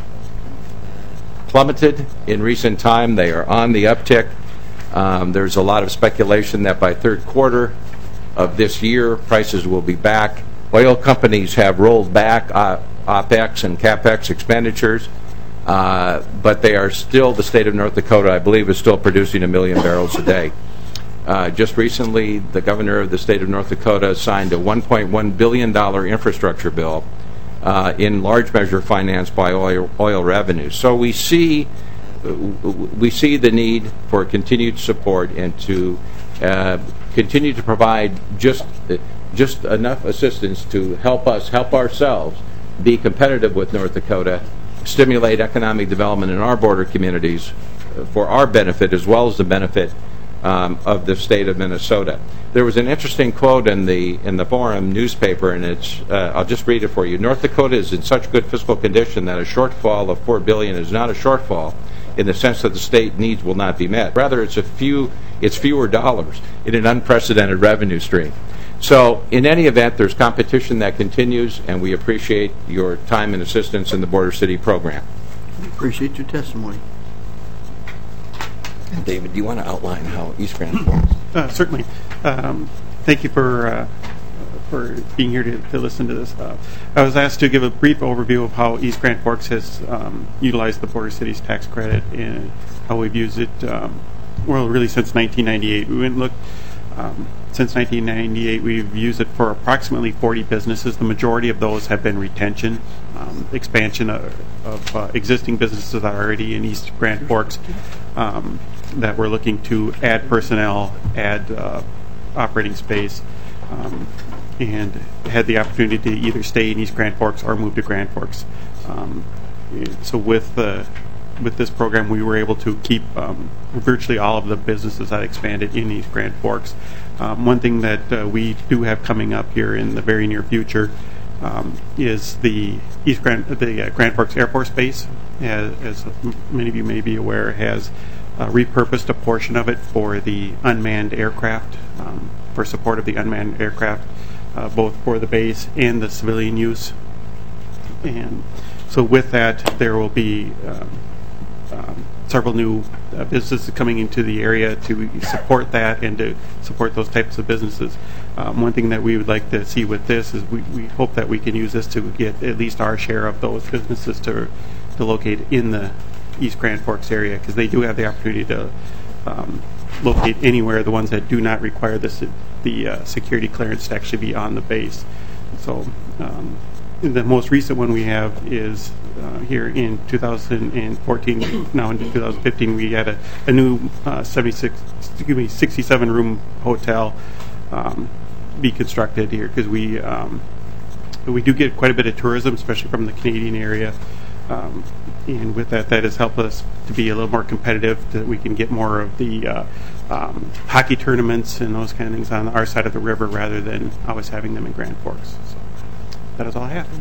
plummeted in recent time, they are on the uptick. There's a lot of speculation that by third quarter of this year, prices will be back. Oil companies have rolled back OPEX and CAPEX expenditures, but they are still, the state of North Dakota, I believe, is still producing 1 million barrels a day. Just recently, the governor of the state of North Dakota signed a $1.1 billion infrastructure bill, in large measure financed by oil revenues. So we see the need for continued support and to continue to provide just enough assistance to help us help ourselves be competitive with North Dakota, stimulate economic development in our border communities for our benefit as well as the benefit of the state of Minnesota. There was an interesting quote in the Forum newspaper, and it's I'll just read it for you. North Dakota is in such good fiscal condition that a shortfall of $4 billion is not a shortfall in the sense that the state needs will not be met. Rather, it's fewer dollars in an unprecedented revenue stream. So, in any event, there's competition that continues, and we appreciate your time and assistance in the Border City program. Appreciate your testimony. David, do you want to outline how East Grand Forks? Certainly. Thank you for being here to listen to this. I was asked to give a brief overview of how East Grand Forks has utilized the Border Cities tax credit and how we've used it, really since 1998. We went and looked. Since 1998, we've used it for approximately 40 businesses. The majority of those have been retention, expansion of existing businesses that are already in East Grand Forks that we're looking to add personnel, add operating space, and had the opportunity to either stay in East Grand Forks or move to Grand Forks. So with this program, we were able to keep virtually all of the businesses that expanded in East Grand Forks. One thing that we do have coming up here in the very near future is the Grand Forks Air Force Base. As many of you may be aware, has repurposed a portion of it for the unmanned aircraft, for support of the unmanned aircraft, both for the base and the civilian use. And so with that, there will be several new businesses coming into the area to support that and to support those types of businesses. One thing that we would like to see with this is we hope that we can use this to get at least our share of those businesses to locate in the East Grand Forks area, because they do have the opportunity to locate anywhere, the ones that do not require the security clearance to actually be on the base. So the most recent one we have is here in 2014, now into 2015, we had a new 67-room hotel be constructed here, because we do get quite a bit of tourism, especially from the Canadian area. And with that has helped us to be a little more competitive, that we can get more of the hockey tournaments and those kind of things on our side of the river rather than always having them in Grand Forks. So that is all I have.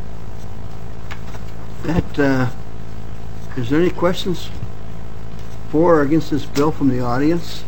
Is there any questions for or against this bill from the audience?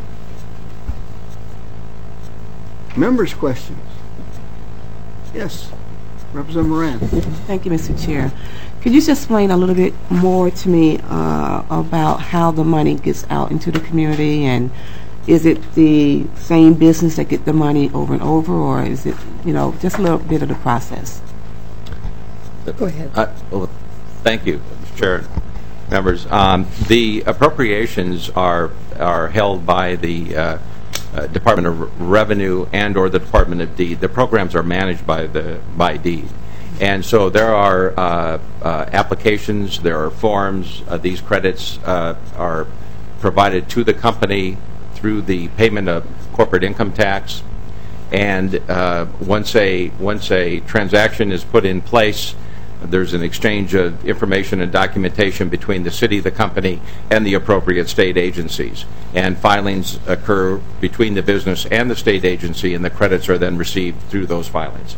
Members' questions? Yes, Representative Moran. Thank you, Mr. Chair. Could you just explain a little bit more to me about how the money gets out into the community, and is it the same business that get the money over and over, or is it, just a little bit of the process? Go ahead. Well, thank you, Mr. Chair. Members, the appropriations are held by the Department of Revenue and or the Department of Deed. The programs are managed by Deed. And so there are applications, there are forms. These credits are provided to the company through the payment of corporate income tax. And once a transaction is put in place, there's an exchange of information and documentation between the city, the company, and the appropriate state agencies. And filings occur between the business and the state agency, and the credits are then received through those filings.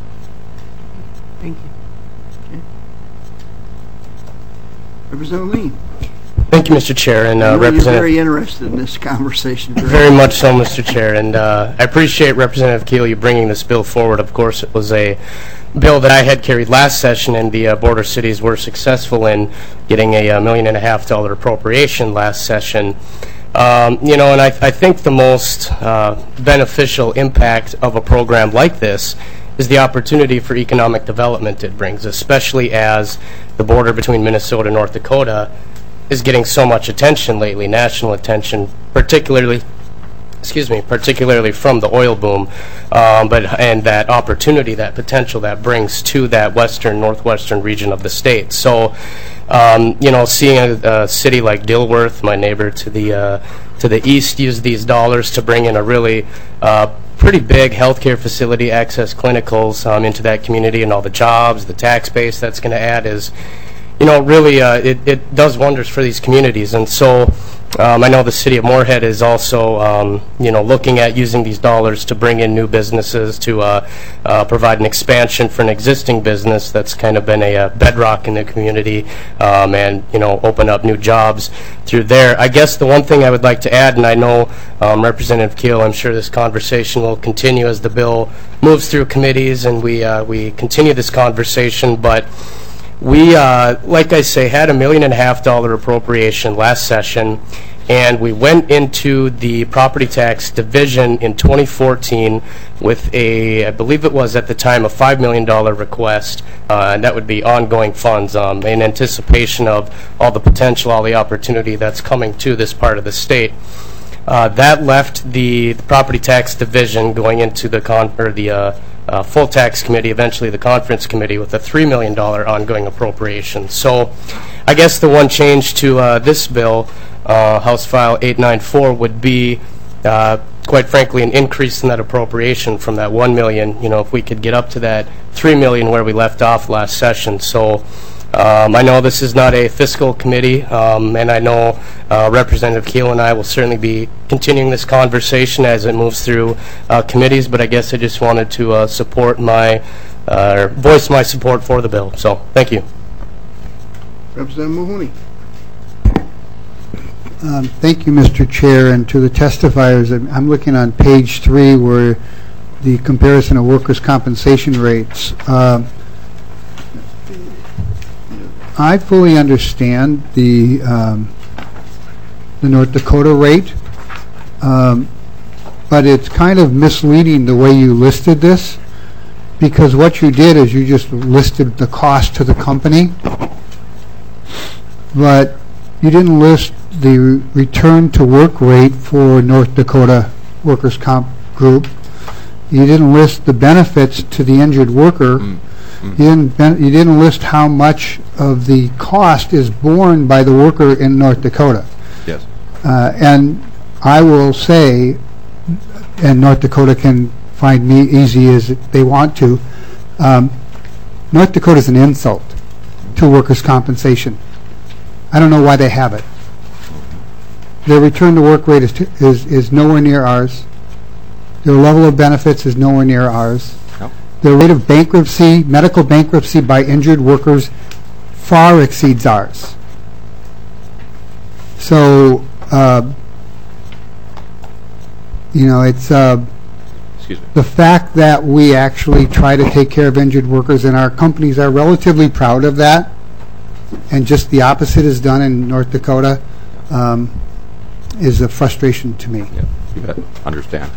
Thank you. Okay. Representative Lee. Thank you, Mr. Chair, and You're Representative. very interested in this conversation. Very much so, Mr. Chair, and I appreciate Representative Keel you bringing this bill forward. Of course, it was a bill that I had carried last session, and the border cities were successful in getting a $1.5 million appropriation last session. You know, and I think the most beneficial impact of a program like this is the opportunity for economic development it brings, especially as the border between Minnesota and North Dakota is getting so much attention lately, national attention, particularly from the oil boom, and that opportunity, that potential that brings to that northwestern region of the state. So, you know, seeing a city like Dilworth, my neighbor to the east, use these dollars to bring in a really pretty big healthcare facility, access clinicals into that community, and all the jobs, the tax base that's going to add is, you know, really it does wonders for these communities. And so I know the city of Moorhead is also, you know, looking at using these dollars to bring in new businesses, to provide an expansion for an existing business that's kind of been a bedrock in the community, and, you know, open up new jobs through there. I guess the one thing I would like to add, and I know Representative Keel, I'm sure this conversation will continue as the bill moves through committees and we continue this conversation, but we, like I say, had a $1.5 million appropriation last session, and we went into the property tax division in 2014 with I believe it was at the time, a $5 million request, and that would be ongoing funds in anticipation of all the potential, all the opportunity that's coming to this part of the state. That left the property tax division going into the full tax committee, eventually the conference committee, with a $3 million ongoing appropriation. So I guess the one change to this bill, House File 894, would be, quite frankly, an increase in that appropriation from that $1 million, you know, if we could get up to that $3 million where we left off last session. So I know this is not a fiscal committee, and I know Representative Keel and I will certainly be continuing this conversation as it moves through committees, but I guess I just wanted to voice my support for the bill. So, thank you. Representative Mahoney. Thank you, Mr. Chair, and to the testifiers. I'm looking on page 3 where the comparison of workers' compensation rates. I fully understand the North Dakota rate, but it's kind of misleading the way you listed this, because what you did is you just listed the cost to the company, but you didn't list the return to work rate for North Dakota Workers' Comp Group. You didn't list the benefits to the injured worker. You didn't list how much of the cost is borne by the worker in North Dakota. Yes. And I will say, and North Dakota can find me easy as they want to, North Dakota is an insult to workers' compensation. I don't know why they have it. Their return to work rate is nowhere near ours. Their level of benefits is nowhere near ours. The rate of bankruptcy, medical bankruptcy by injured workers, far exceeds ours. So, you know, it's the fact that we actually try to take care of injured workers, and our companies are relatively proud of that, and just the opposite is done in North Dakota, is a frustration to me. Yeah, you bet. Understand.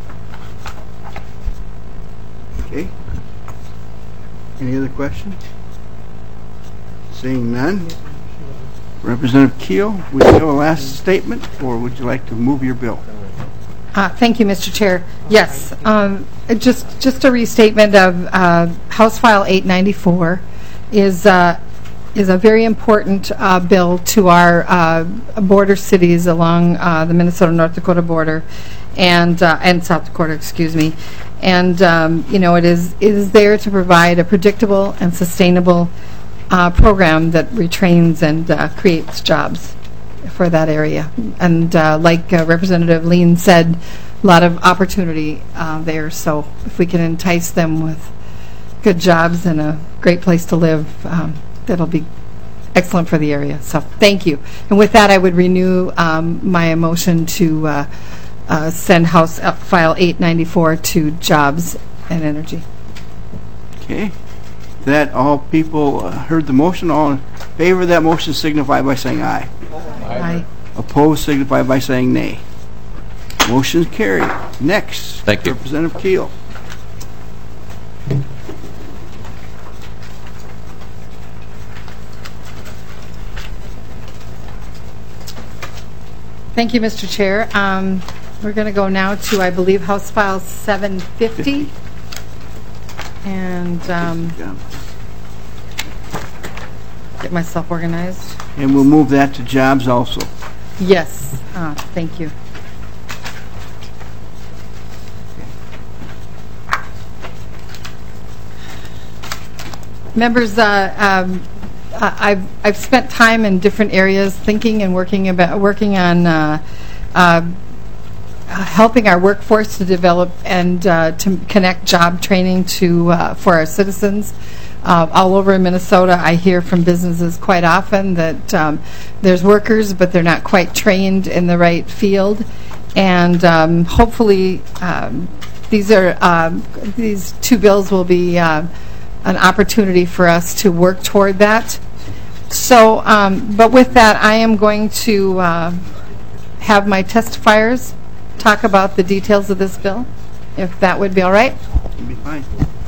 Okay. Any other questions? Seeing none. Representative Keel, would you have a last statement, or would you like to move your bill? Thank you, Mr. Chair. Yes, just a restatement of House File 894 is a very important bill to our border cities along the Minnesota-North Dakota border and South Dakota, excuse me. And you know, it is there to provide a predictable and sustainable program that retrains and creates jobs for that area. And like Representative Lean said, a lot of opportunity there. So if we can entice them with good jobs and a great place to live, that'll be excellent for the area. So thank you. And with that, I would renew my motion to send House File 894 to Jobs and Energy. Okay. That all people heard the motion. All in favor of that motion signify by saying aye. Aye. Opposed signify by saying nay. Motion carried. Next. Thank you. Representative Keel. Thank you, Mr. Chair. We're going to go now to, I believe, House File 750. And get myself organized. And we'll move that to jobs also. Yes. Thank you. Members, I've spent time in different areas thinking and working on helping our workforce to develop and to connect job training to for our citizens. All over Minnesota, I hear from businesses quite often that there's workers, but they're not quite trained in the right field. And hopefully, these two bills will be an opportunity for us to work toward that. So, but with that, I am going to have my testifiers talk about the details of this bill, if that would be all right. It'll be fine.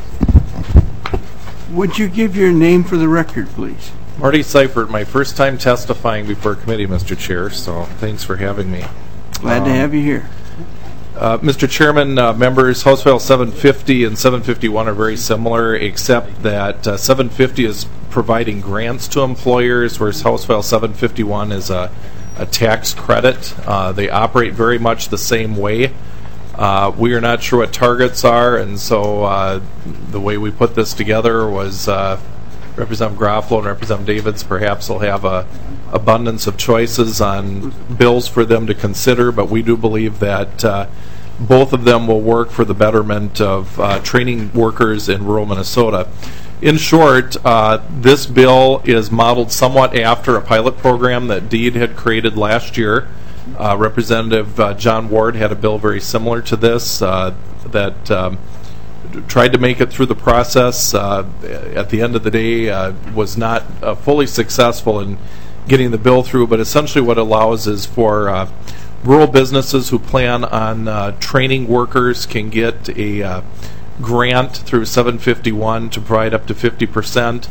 Would you give your name for the record, please? Marty Seifert, my first time testifying before committee, Mr. Chair, so thanks for having me. Glad to have you here. Mr. Chairman, members, House File 750 and 751 are very similar, except that 750 is providing grants to employers, whereas House File 751 is a tax credit. They operate very much the same way. We are not sure what targets are, and so the way we put this together was Representative Garofalo and Representative Davids perhaps will have a abundance of choices on bills for them to consider, but we do believe that both of them will work for the betterment of training workers in rural Minnesota. In short, this bill is modeled somewhat after a pilot program that DEED had created last year. Representative John Ward had a bill very similar to this that tried to make it through the process. At the end of the day, was not fully successful in getting the bill through, but essentially what it allows is for rural businesses who plan on training workers can get a grant through 751 to provide up to 50%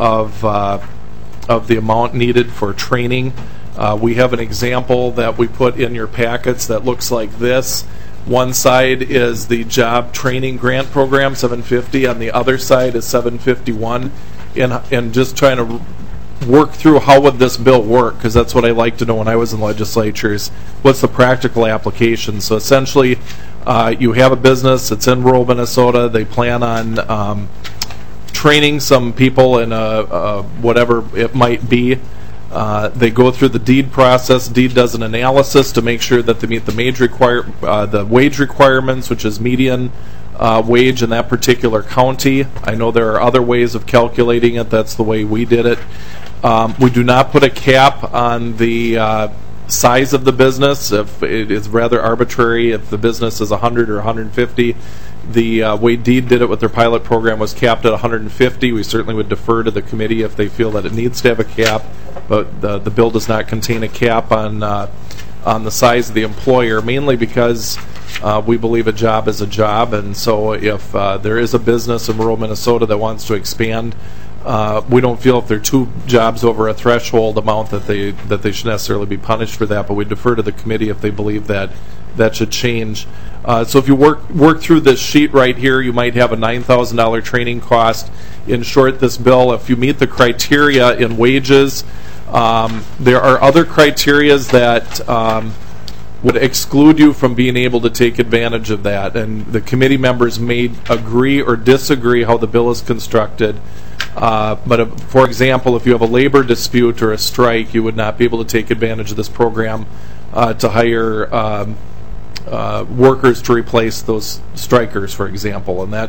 of the amount needed for training. We have an example that we put in your packets that looks like this. One side is the job training grant program, 750. On the other side is 751. And just trying to work through how would this bill work, because that's what I like to know when I was in legislatures. What's the practical application? So essentially, you have a business, it's in rural Minnesota, they plan on training some people in whatever it might be. They go through the DEED process. DEED does an analysis to make sure that they meet the wage requirements, which is median wage in that particular county. I know there are other ways of calculating it. That's the way we did it. We do not put a cap on the size of the business. If it is rather arbitrary, if the business is 100 or 150, the way DEED did it with their pilot program was capped at 150. We certainly would defer to the committee if they feel that it needs to have a cap, but the bill does not contain a cap on the size of the employer, mainly because we believe a job is a job, and so if there is a business in rural Minnesota that wants to expand, we don't feel if there are two jobs over a threshold amount that they should necessarily be punished for that, but we defer to the committee if they believe that should change. So if you work through this sheet right here, you might have a $9,000 training cost. In short, this bill, if you meet the criteria in wages, there are other criteria that would exclude you from being able to take advantage of that, and the committee members may agree or disagree how the bill is constructed. But for example, if you have a labor dispute or a strike, you would not be able to take advantage of this program to hire workers to replace those strikers, for example. And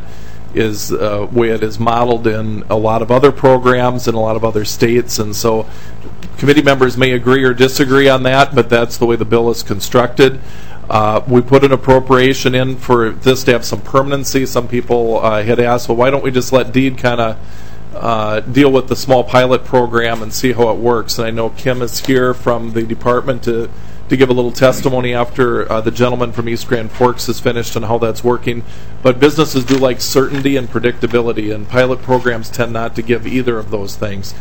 is way it is modeled in a lot of other programs in a lot of other states, and so committee members may agree or disagree on that, but that's the way the bill is constructed. We put an appropriation in for this to have some permanency. Some people had asked, well, why don't we just let DEED kind of deal with the small pilot program and see how it works? And I know Kim is here from the department to give a little testimony after the gentleman from East Grand Forks is finished on how that's working. But businesses do like certainty and predictability, and pilot programs tend not to give either of those things.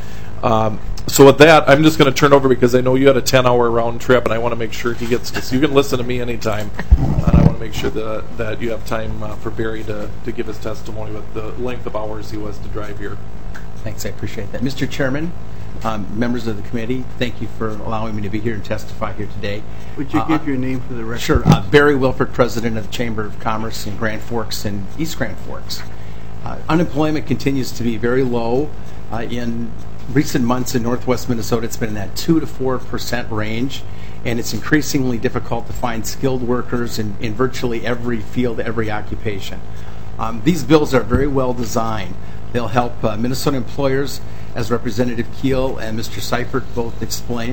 So with that, I'm just going to turn over because I know you had a 10-hour round trip, and I want to make sure he gets to. So you can listen to me anytime, and I want to make sure that you have time for Barry to give his testimony with the length of hours he was to drive here. Thanks, I appreciate that. Mr. Chairman, members of the committee, thank you for allowing me to be here and testify here today. Would you give your name for the record? Sure. Barry Wilford, President of the Chamber of Commerce in Grand Forks and East Grand Forks. Unemployment continues to be very low. In recent months in northwest Minnesota, it's been in that 2 to 4% range, and it's increasingly difficult to find skilled workers in virtually every field, every occupation. These bills are very well designed. They'll help Minnesota employers, as Representative Keel and Mr. Seifert both explained.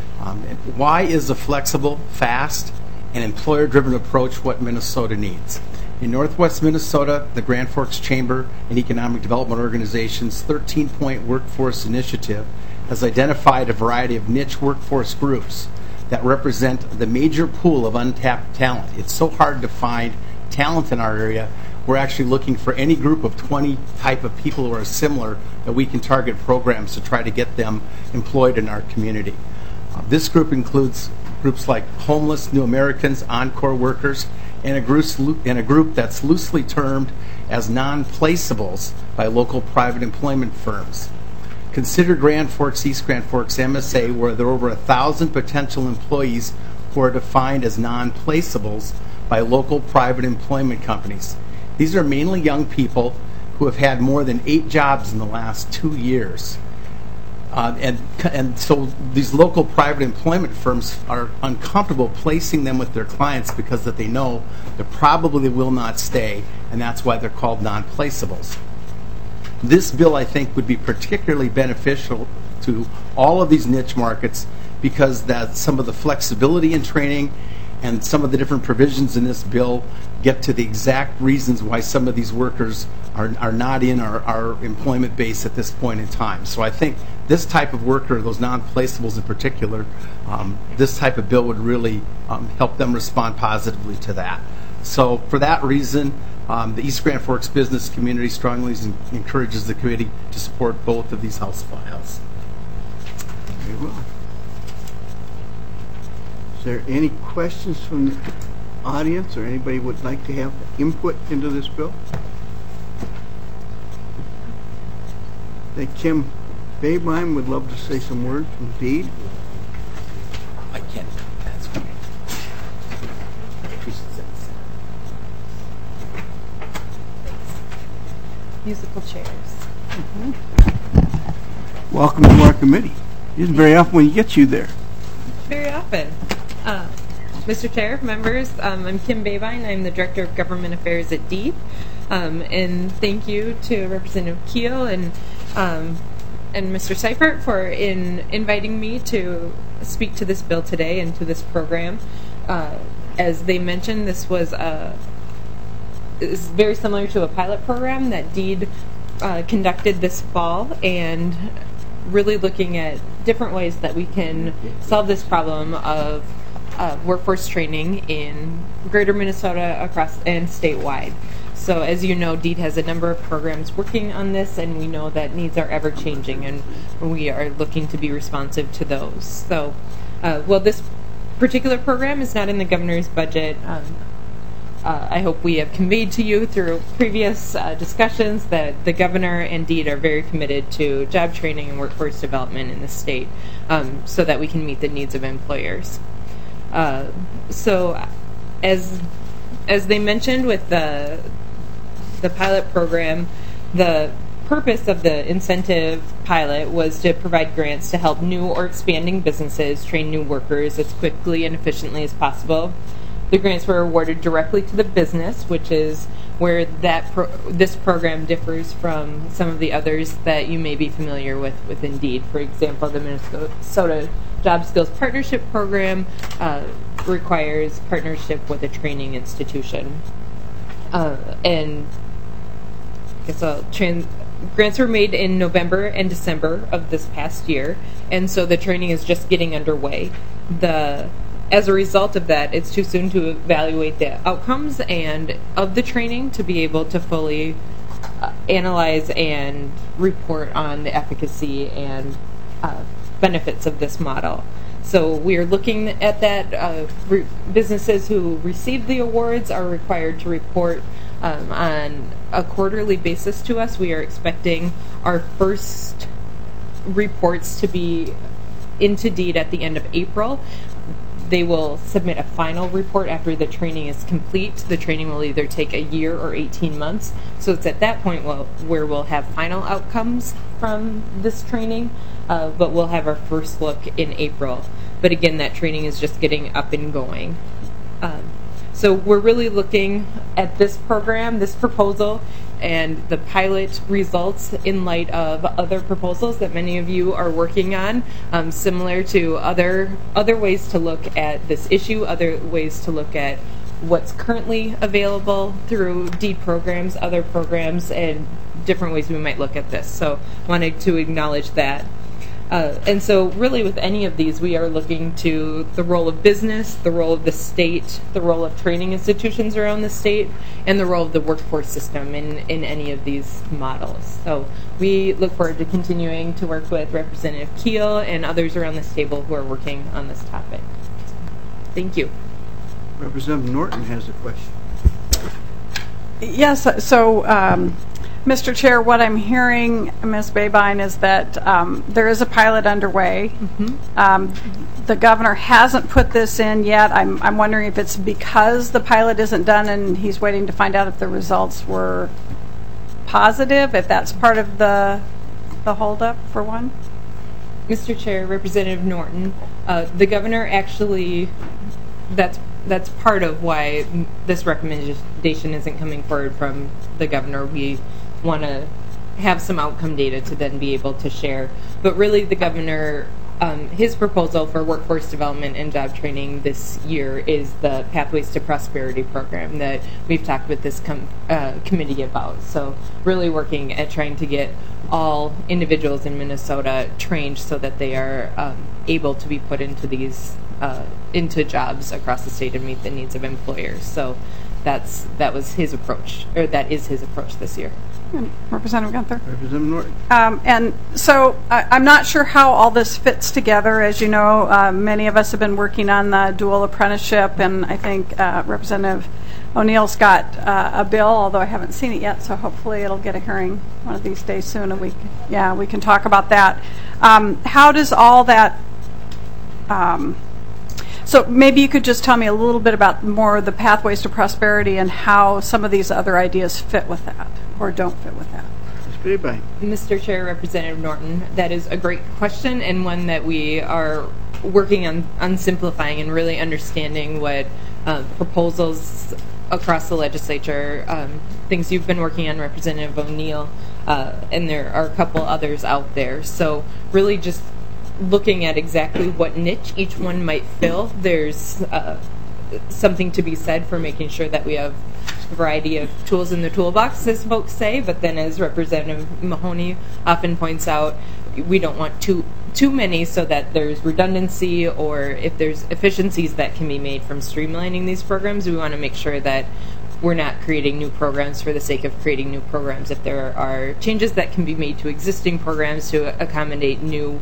Why is a flexible, fast, and employer-driven approach what Minnesota needs? In northwest Minnesota, the Grand Forks Chamber and Economic Development Organization's 13-point workforce initiative has identified a variety of niche workforce groups that represent the major pool of untapped talent. It's so hard to find talent in our area. We're actually looking for any group of 20 type of people who are similar that we can target programs to try to get them employed in our community. This group includes groups like homeless, New Americans, Encore workers, and a group that's loosely termed as non-placeables by local private employment firms. Consider Grand Forks, East Grand Forks MSA, where there are over 1,000 potential employees who are defined as non-placeables by local private employment companies. These are mainly young people who have had more than 8 jobs in the last 2 years. And so these local private employment firms are uncomfortable placing them with their clients because that they know they probably will not stay, and that's why they're called non-placeables. This bill, I think, would be particularly beneficial to all of these niche markets because that some of the flexibility in training and some of the different provisions in this bill get to the exact reasons why some of these workers are not in our employment base at this point in time. So I think this type of worker, those non-placeables in particular, this type of bill would really help them respond positively to that. So for that reason, the East Grand Forks business community strongly encourages the committee to support both of these House files. Very well. Is there any questions from the audience or anybody would like to have input into this bill? I think Kim Babine would love to say some words from DEED. I can't. That's okay. Musical chairs. Welcome to our committee. It isn't very often we get you there. Very often. Mr. Chair, members, I'm Kim Babine. I'm the Director of Government Affairs at DEED. And thank you to Representative Keel and Mr. Seifert for inviting me to speak to this bill today and to this program. As they mentioned, this is very similar to a pilot program that DEED conducted this fall, and really looking at different ways that we can solve this problem of workforce training in greater Minnesota across and statewide. So as you know, DEED has a number of programs working on this, and we know that needs are ever changing, and we are looking to be responsive to those. So while this particular program is not in the governor's budget, I hope we have conveyed to you through previous discussions that the governor and DEED are very committed to job training and workforce development in the state, so that we can meet the needs of employers. So as they mentioned with the pilot program, the purpose of the incentive pilot was to provide grants to help new or expanding businesses train new workers as quickly and efficiently as possible. The grants were awarded directly to the business, which is where this program differs from some of the others that you may be familiar with Indeed. For example, the Minnesota Job Skills Partnership Program requires partnership with a training institution. And I guess grants were made in November and December of this past year, and so the training is just getting underway. As a result of that, it's too soon to evaluate the outcomes and of the training to be able to fully analyze and report on the efficacy and benefits of this model. So we are looking at that. Businesses who receive the awards are required to report on a quarterly basis to us. We are expecting our first reports to be into Deed at the end of April. They will submit a final report after the training is complete. The training will either take a year or 18 months. So it's at that point where we'll have final outcomes from this training, but we'll have our first look in April. But again, that training is just getting up and going. So we're really looking at this program, this proposal, and the pilot results in light of other proposals that many of you are working on, similar to other ways to look at this issue, other ways to look at what's currently available through Deed programs, other programs, and different ways we might look at this. So wanted to acknowledge that. And so really with any of these, we are looking to the role of business, the role of the state, the role of training institutions around the state, and the role of the workforce system in any of these models. So we look forward to continuing to work with Representative Keel and others around this table who are working on this topic. Thank you. Representative Norton has a question. Yes, so Mr. Chair, what I'm hearing, Ms. Babine, is that there is a pilot underway. The governor hasn't put this in yet. I'm wondering if it's because the pilot isn't done and he's waiting to find out if the results were positive, if that's part of the holdup, for one. Mr. Chair, Representative Norton, the governor actually, that's part of why this recommendation isn't coming forward from the governor. We want to have some outcome data to then be able to share. But really the governor, his proposal for workforce development and job training this year is the Pathways to Prosperity program that we've talked with this committee about. So really working at trying to get all individuals in Minnesota trained so that they are able to be put into these into jobs across the state and meet the needs of employers. So that was his approach, or that is his approach this year. Representative Gunther. Representative Norton. And so I'm not sure how all this fits together. As you know, many of us have been working on the dual apprenticeship, and I think Representative O'Neill's got a bill, although I haven't seen it yet, so hopefully it'll get a hearing one of these days soon, and we can talk about that. How does all that... So maybe you could just tell me a little bit about more of the Pathways to Prosperity and how some of these other ideas fit with that or don't fit with that. Mr. Chair, Representative Norton, that is a great question and one that we are working on simplifying and really understanding what proposals across the legislature, things you've been working on, Representative O'Neill, and there are a couple others out there. So really just looking at exactly what niche each one might fill. There's something to be said for making sure that we have a variety of tools in the toolbox, as folks say, but then as Representative Mahoney often points out, we don't want too many so that there's redundancy, or if there's efficiencies that can be made from streamlining these programs, we want to make sure that we're not creating new programs for the sake of creating new programs. If there are changes that can be made to existing programs to accommodate new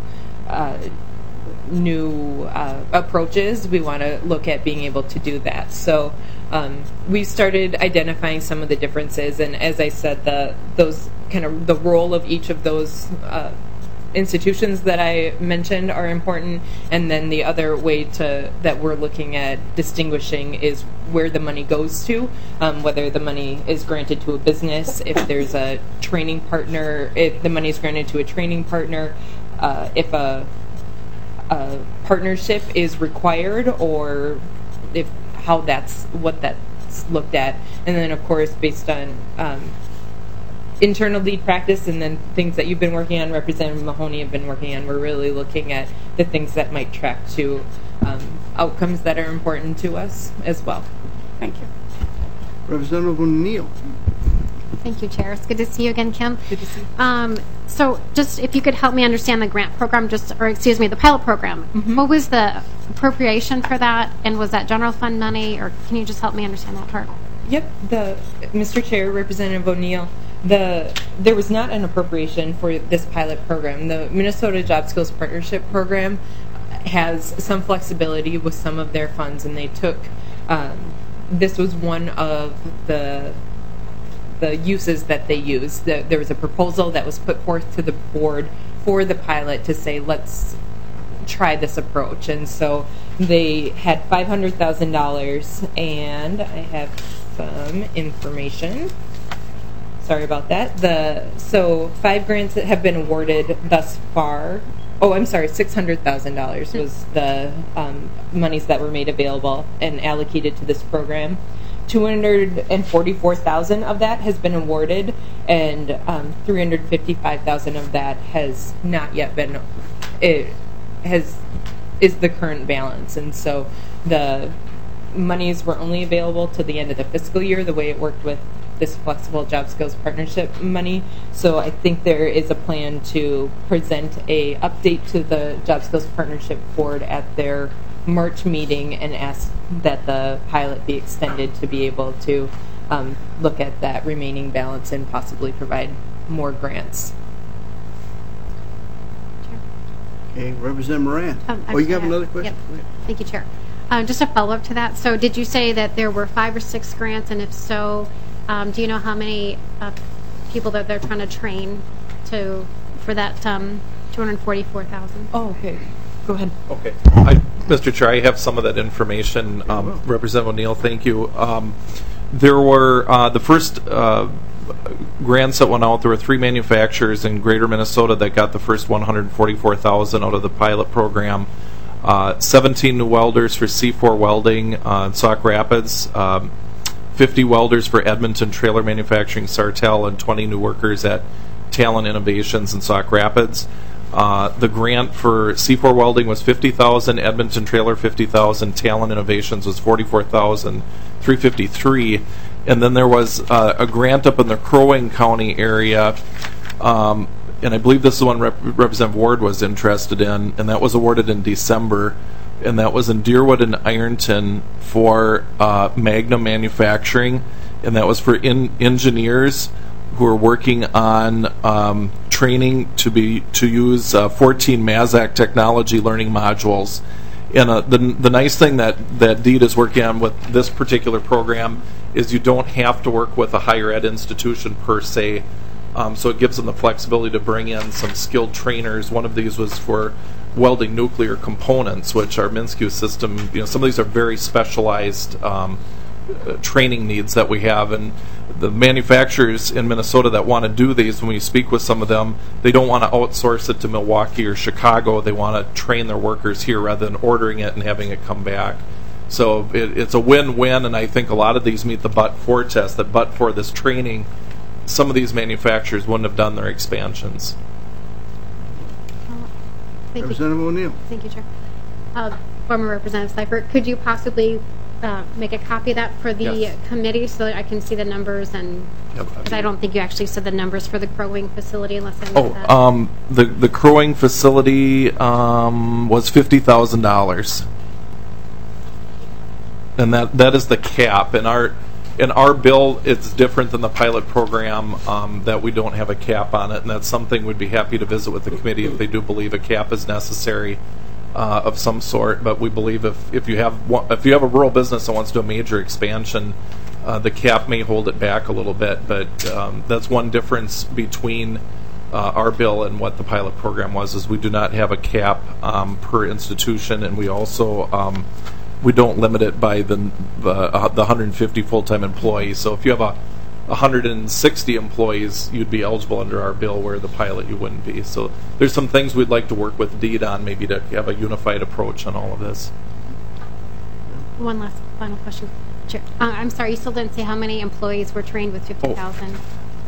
approaches, we want to look at being able to do that. So we started identifying some of the differences, and as I said, the role of each of those institutions that I mentioned are important, and then the other way that we're looking at distinguishing is where the money goes to, whether the money is granted to a business, if there's a training partner, if the money is granted to a training partner, if a partnership is required, or what that gets looked at. And then, of course, based on internal lead practice and then things that you've been working on, Representative Mahoney have been working on, we're really looking at the things that might track to outcomes that are important to us as well. Thank you. Representative O'Neill. Thank you, Chair. It's good to see you again, Kim. Good to see you. So just if you could help me understand the grant program, the pilot program. Mm-hmm. What was the appropriation for that, and was that general fund money, or can you just help me understand that part? Yep. Mr. Chair, Representative O'Neill, there was not an appropriation for this pilot program. The Minnesota Job Skills Partnership Program has some flexibility with some of their funds, and they took this was one of the uses that they used. There was a proposal that was put forth to the board for the pilot to say, let's try this approach. And so they had $500,000, and I have some information. Sorry about that. So 5 grants that have been awarded thus far. Oh, I'm sorry, $600,000 was the monies that were made available and allocated to this program. $244,000 of that has been awarded, and $355,000 of that has not yet been. Is the current balance, and so the monies were only available to the end of the fiscal year. The way it worked with this flexible job skills partnership money, so I think there is a plan to present a update to the job skills partnership board at their March meeting and ask that the pilot be extended to be able to look at that remaining balance and possibly provide more grants. Okay, Representative Moran. You have another question? Yep. Thank you, Chair. Just a follow-up to that. So did you say that there were 5 or 6 grants, and if so, do you know how many people that they're trying to train for that $244,000? Oh, okay. Go ahead. Okay. Mr. Chair, I have some of that information. Representative O'Neill, thank you. There were the first grants that went out. There were 3 manufacturers in Greater Minnesota that got the first $144,000 out of the pilot program. 17 new welders for C4 Welding in Sauk Rapids. 50 welders for Edmonton Trailer Manufacturing Sartell, and 20 new workers at Talent Innovations in Sauk Rapids. The grant for C4 Welding was $50,000, Edmonton Trailer $50,000, Talent Innovations was $44,353, and then there was a grant up in the Crow Wing County area, and I believe this is the one Representative Ward was interested in, and that was awarded in December, and that was in Deerwood and Ironton for Magnum Manufacturing, and that was for engineers who are working on training to use 14 Mazak technology learning modules. And the nice thing that DEED is working on with this particular program is you don't have to work with a higher ed institution per se. So it gives them the flexibility to bring in some skilled trainers. One of these was for welding nuclear components, which our MnSCU system, some of these are very specialized training needs that we have, and the manufacturers in Minnesota that want to do these, when we speak with some of them, they don't want to outsource it to Milwaukee or Chicago. They want to train their workers here rather than ordering it and having it come back. So it's a win-win, and I think a lot of these meet the but-for test, that but for this training, some of these manufacturers wouldn't have done their expansions. Thank Representative you. O'Neill. Thank you, Chair. Former Representative Seifert, could you possibly make a copy of that for the committee so that I can see the numbers? And because I don't think you actually said the numbers for the Crow Wing facility unless I missed that. The Crow Wing facility was $50,000, and that is the cap. In our bill, it's different than the pilot program, that we don't have a cap on it, and that's something we'd be happy to visit with the committee if they do believe a cap is necessary of some sort. But we believe if you have a rural business that wants to do a major expansion, the cap may hold it back a little bit. But that's one difference between our bill and what the pilot program was, is we do not have a cap per institution, and we also we don't limit it by the 150 full-time employees. So if you have 160 employees, you'd be eligible under our bill, where the pilot you wouldn't be. So there's some things we'd like to work with DEED on, maybe to have a unified approach on all of this. One last final question. Chair, I'm sorry, you still didn't say how many employees were trained with 50,000?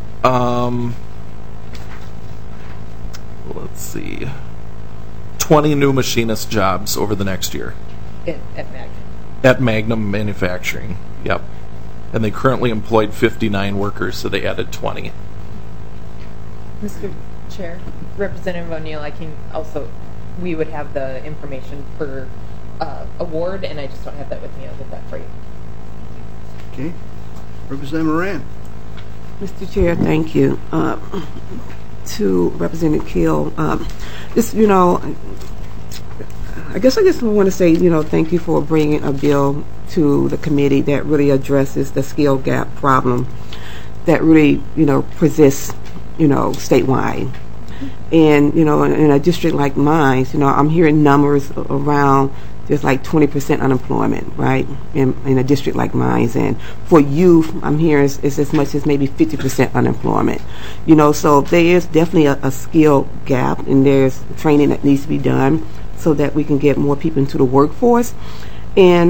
Let's see. 20 new machinist jobs over the next year. At Magnum. At Magnum Manufacturing, yep. And they currently employed 59 workers, so they added 20. Mr. Chair, Representative O'Neill, we would have the information for award, and I just don't have that with me. I'll get that for you. Okay. Representative Moran. Mr. Chair, thank you. To Representative Keel, I guess I just want to say, thank you for bringing a bill to the committee that really addresses the skill gap problem that really, persists, statewide. And, in a district like mine, I'm hearing numbers around there's like 20% unemployment, right, in a district like mine. And for youth, I'm hearing it's as much as maybe 50% unemployment. So there is definitely a skill gap, and there's training that needs to be done so that we can get more people into the workforce. And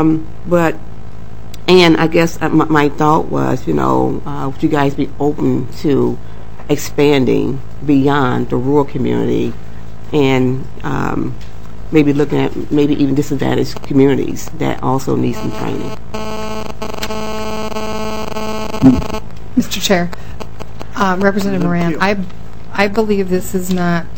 I guess my thought was, would you guys be open to expanding beyond the rural community and maybe looking at maybe even disadvantaged communities that also need some training? Mr. Chair, Representative Moran, I believe this is not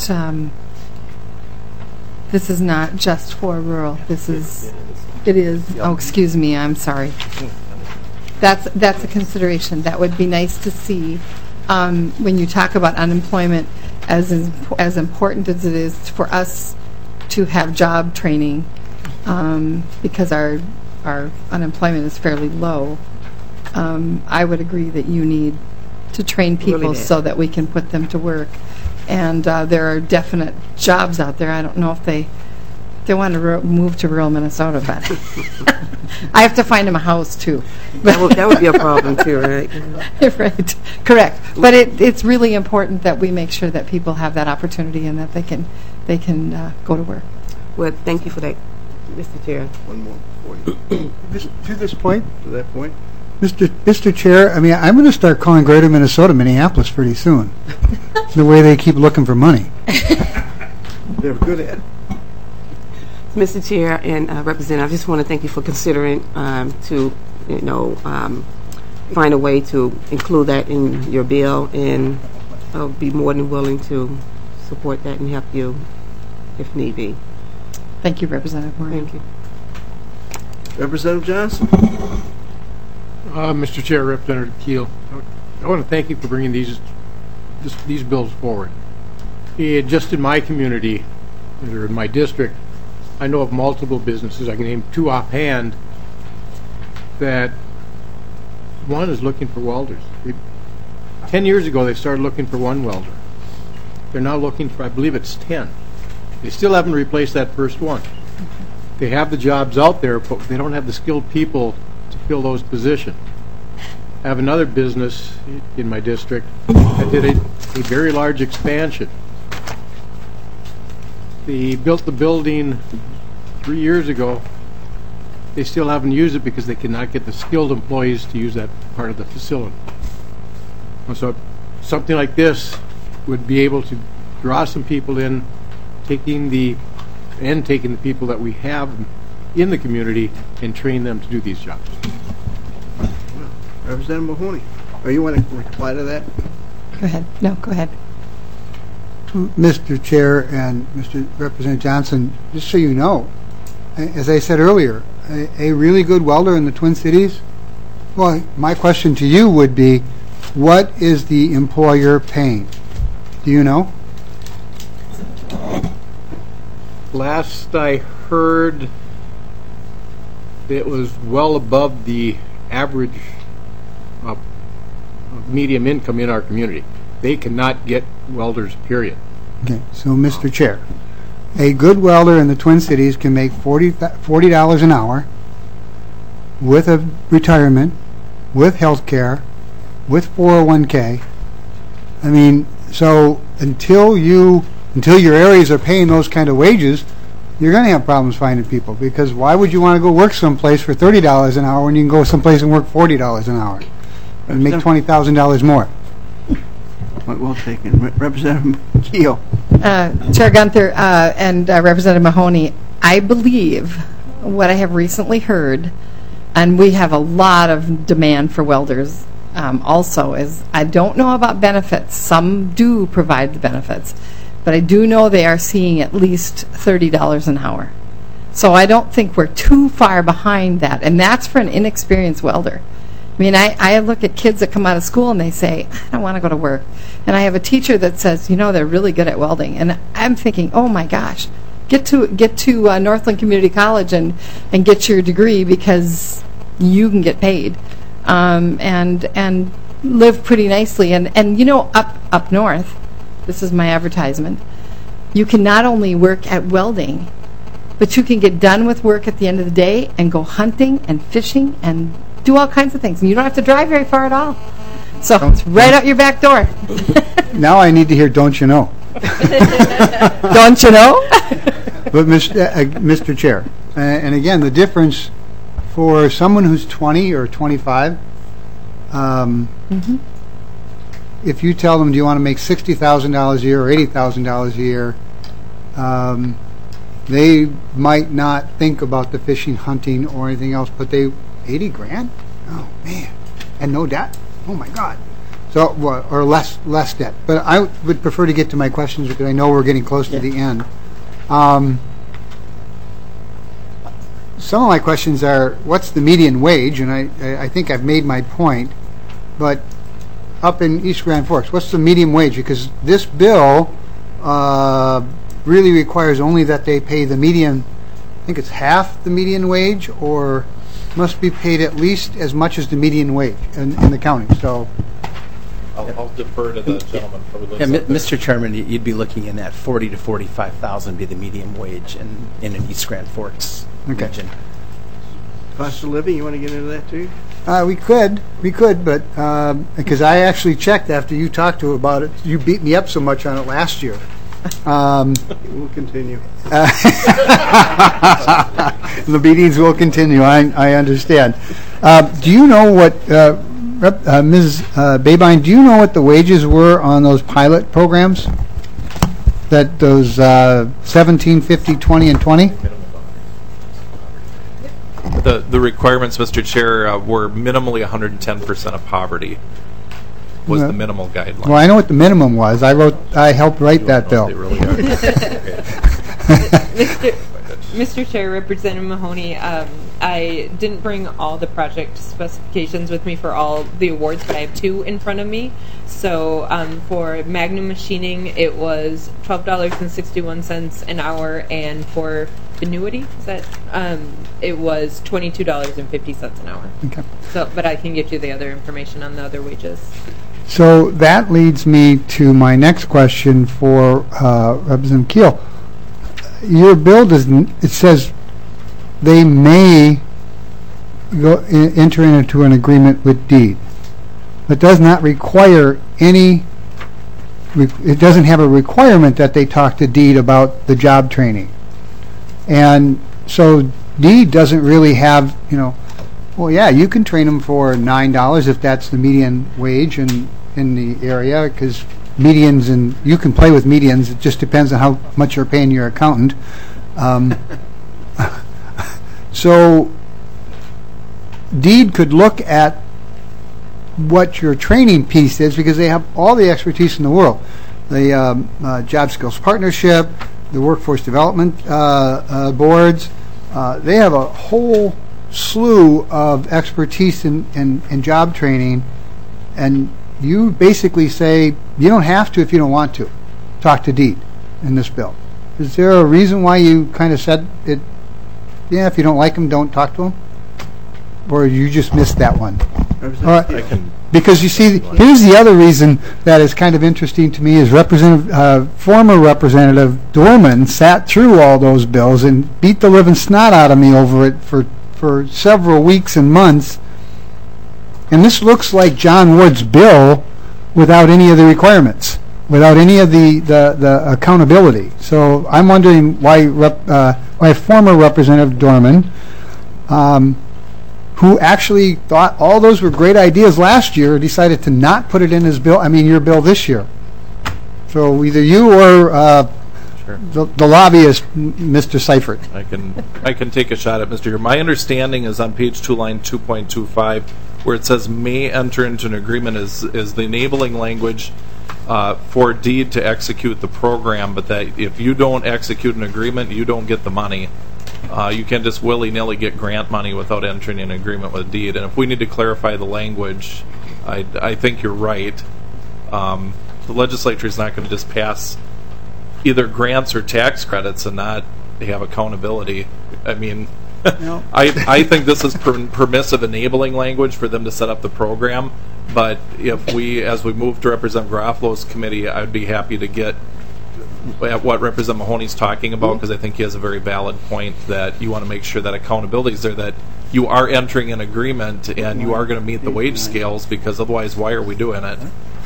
just for rural. It is. Oh, excuse me. I'm sorry. That's a consideration. That would be nice to see when you talk about unemployment, as important as it is for us to have job training, because our unemployment is fairly low. I would agree that you need to train people really so that we can put them to work. And there are definite jobs out there. I don't know if they want to move to rural Minnesota, but I have to find them a house too. That would be a problem too, right? Right, correct. But it's really important that we make sure that people have that opportunity and that they can go to work. Well, thank you for that, Mr. Chair. One more for you. To this point? To that point? Mr. Chair, I mean, I'm going to start calling Greater Minnesota Minneapolis pretty soon. The way they keep looking for money. They're good at it. Mr. Chair and Representative, I just want to thank you for considering to, find a way to include that in your bill, and I'll be more than willing to support that and help you if need be. Thank you, Representative Moore. Thank you. Representative Johnson. Mr. Chair, Representative Keel, I want to thank you for bringing these bills forward. Just in my community, or in my district, I know of multiple businesses. I can name two offhand that one is looking for welders. 10 years ago, they started looking for one welder. They're now looking for, I believe it's 10. They still haven't replaced that first one. They have the jobs out there, but they don't have the skilled people to fill those positions. I have another business in my district that did a very large expansion. They built the building 3 years ago. They still haven't used it because they cannot get the skilled employees to use that part of the facility. So something like this would be able to draw some people in, taking the people that we have in the community and train them to do these jobs. Representative Mahoney, you want to reply to that? Go ahead. No, go ahead. Mr. Chair and Mr. Representative Johnson, just so you know, as I said earlier, a really good welder in the Twin Cities, well, my question to you would be, what is the employer paying? Do you know? Last I heard, it was well above the average medium income in our community. They cannot get welders, period. Okay, so Mr. Chair, a good welder in the Twin Cities can make $40 an hour with a retirement, with health care, with 401k. I mean, so until your areas are paying those kind of wages, you're going to have problems finding people, because why would you want to go work someplace for $30 an hour when you can go someplace and work $40 an hour and make $20,000 more? Well taken. Representative Keel. Chair Gunther and Representative Mahoney, I believe what I have recently heard, and we have a lot of demand for welders also, is I don't know about benefits. Some do provide the benefits, but I do know they are seeing at least $30 an hour. So I don't think we're too far behind that, and that's for an inexperienced welder. I mean, I look at kids that come out of school and they say, I don't want to go to work. And I have a teacher that says, they're really good at welding. And I'm thinking, oh my gosh, get to Northland Community College and get your degree, because you can get paid and live pretty nicely. And up north, this is my advertisement, you can not only work at welding, but you can get done with work at the end of the day and go hunting and fishing and do all kinds of things. And you don't have to drive very far at all. So it's right out your back door. Now I need to hear, don't you know? Don't you know? But Mr. Chair, and again, the difference for someone who's 20 or 25, if you tell them, do you want to make $60,000 a year or $80,000 a year, they might not think about the fishing, hunting, or anything else, but they, 80 grand? Oh, man. And no debt? Oh, my God. So, or less debt. But I would prefer to get to my questions, because I know we're getting close to the end. Some of my questions are, what's the median wage? And I think I've made my point. But up in East Grand Forks, what's the median wage? Because this bill really requires only that they pay the median, I think it's half the median wage, or must be paid at least as much as the median wage in the county. So I'll defer to the gentleman. Mr. Chairman, you'd be looking in that $40,000 to $45,000 be the median wage in an East Grand Forks region. Cost of living, you want to get into that too? We could, but because I actually checked after you talked to about it. You beat me up so much on it last year. We'll continue. The meetings will continue. I understand. Do you know what, Ms. Babine, do you know what the wages were on those pilot programs? That those 17, 50, 20, and 20? The requirements, Mr. Chair, were minimally 110% of poverty was the minimal guideline. Well, I know what the minimum was. I helped write that bill. Mr. Chair, Representative Mahoney, I didn't bring all the project specifications with me for all the awards, but I have two in front of me. So for Magnum Machining, it was $12.61 an hour, and for Benuity, it was $22.50 an hour. Okay. So, but I can get you the other information on the other wages. So that leads me to my next question for Representative Keel. Your bill it says they may enter into an agreement with deed. It does not require any. It doesn't have a requirement that they talk to deed about the job training, and so deed doesn't really have, well, yeah, you can train them for $9 if that's the median wage in the area, because medians, and you can play with medians. It just depends on how much you're paying your accountant. So deed could look at what your training piece is, because they have all the expertise in the world. The Job Skills Partnership, the Workforce Development boards, they have a whole slew of expertise in job training, and you basically say you don't have to if you don't want to talk to deed in this bill. Is there a reason why you kind of said it? Yeah, if you don't like them, don't talk to them, or you just missed that one? Because you see, here's the other reason that is kind of interesting to me is former Representative Dorman sat through all those bills and beat the living snot out of me over it for several weeks and months. And this looks like John Wood's bill without any of the requirements. without any of the accountability. So I'm wondering why former Representative Dorman, who actually thought all those were great ideas last year, decided to not put it in his bill, your bill this year. So either you or the lobbyist, Mr. Seifert. I can take a shot at Mr. Chair. My understanding is on page 2, line 2.25, where it says may enter into an agreement is the enabling language for DEED to execute the program, but that if you don't execute an agreement, you don't get the money. You can't just willy-nilly get grant money without entering an agreement with DEED. And if we need to clarify the language, I think you're right. The legislature is not going to just pass either grants or tax credits and not have accountability. I mean, no. I think this is permissive enabling language for them to set up the program. But if as we move to Representative Garofalo's committee, I'd be happy to get at what Representative Mahoney's talking about, because I think he has a very valid point that you want to make sure that accountability is there, that you are entering an agreement and you are going to meet the wage scales, because otherwise why are we doing it?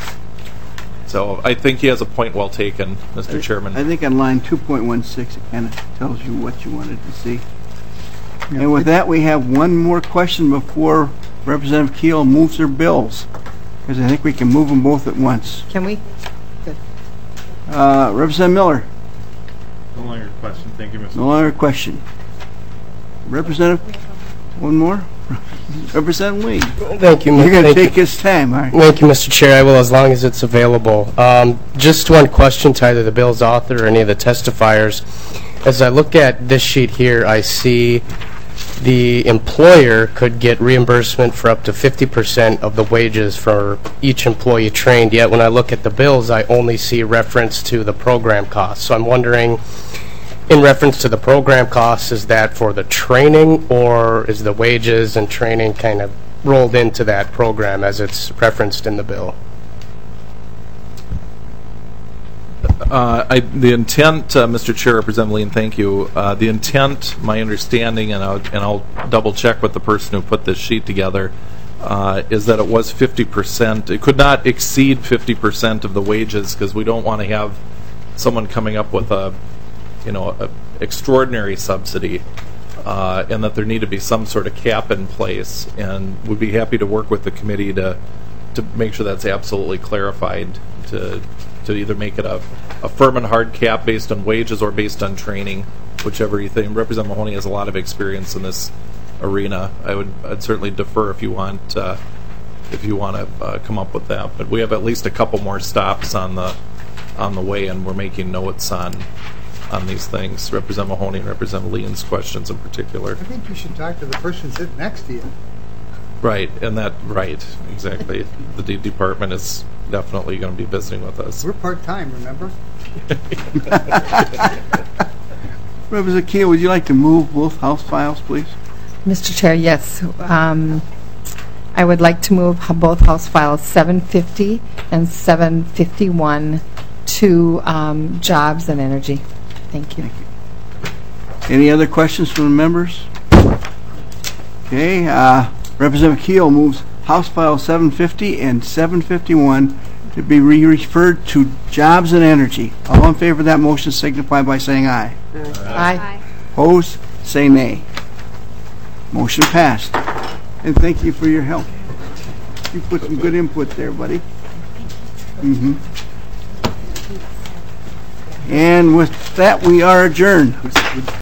So I think he has a point well taken, Mr. Chairman. I think on line 2.16 it kind of tells you what you wanted to see. And with that, we have one more question before Representative Keel moves her bills, because I think we can move them both at once. Can we? Good. Representative Miller. No longer question. Thank you, Mr. No longer question. Representative, one more. Representative Lee. Thank you. You're going to take his time, all right? Thank you, Mr. Chair. I will, as long as it's available. Just one question to either the bill's author or any of the testifiers. As I look at this sheet here, I see the employer could get reimbursement for up to 50% of the wages for each employee trained, yet when I look at the bills, I only see reference to the program costs. So I'm wondering, in reference to the program costs, is that for the training, or is the wages and training kind of rolled into that program as it's referenced in the bill? The intent, Mr. Chair, Representative Lean, thank you. The intent, my understanding, and I'll double check with the person who put this sheet together, is that it was 50%. It could not exceed 50% of the wages, because we don't want to have someone coming up with a extraordinary subsidy, and that there need to be some sort of cap in place. And we'd be happy to work with the committee to make sure that's absolutely clarified, to either make it a firm and hard cap based on wages or based on training, whichever you think. Representative Mahoney has a lot of experience in this arena. I'd certainly defer if you want to come up with that. But we have at least a couple more stops on the way, and we're making notes on these things. Representative Mahoney and Representative Lean's questions in particular. I think you should talk to the person sitting next to you. Right, exactly. The DEED department is definitely going to be visiting with us. We're part-time, remember? Representative Keel, would you like to move both House files, please? Mr. Chair, yes. I would like to move both House files 750 and 751 to Jobs and Energy. Thank you. Any other questions from the members? Okay, Representative Keel moves House File 750 and 751 to be referred to Jobs and Energy. All in favor of that motion signify by saying aye. Aye. Opposed, say nay. Motion passed. And thank you for your help. You put some good input there, buddy. And with that, we are adjourned.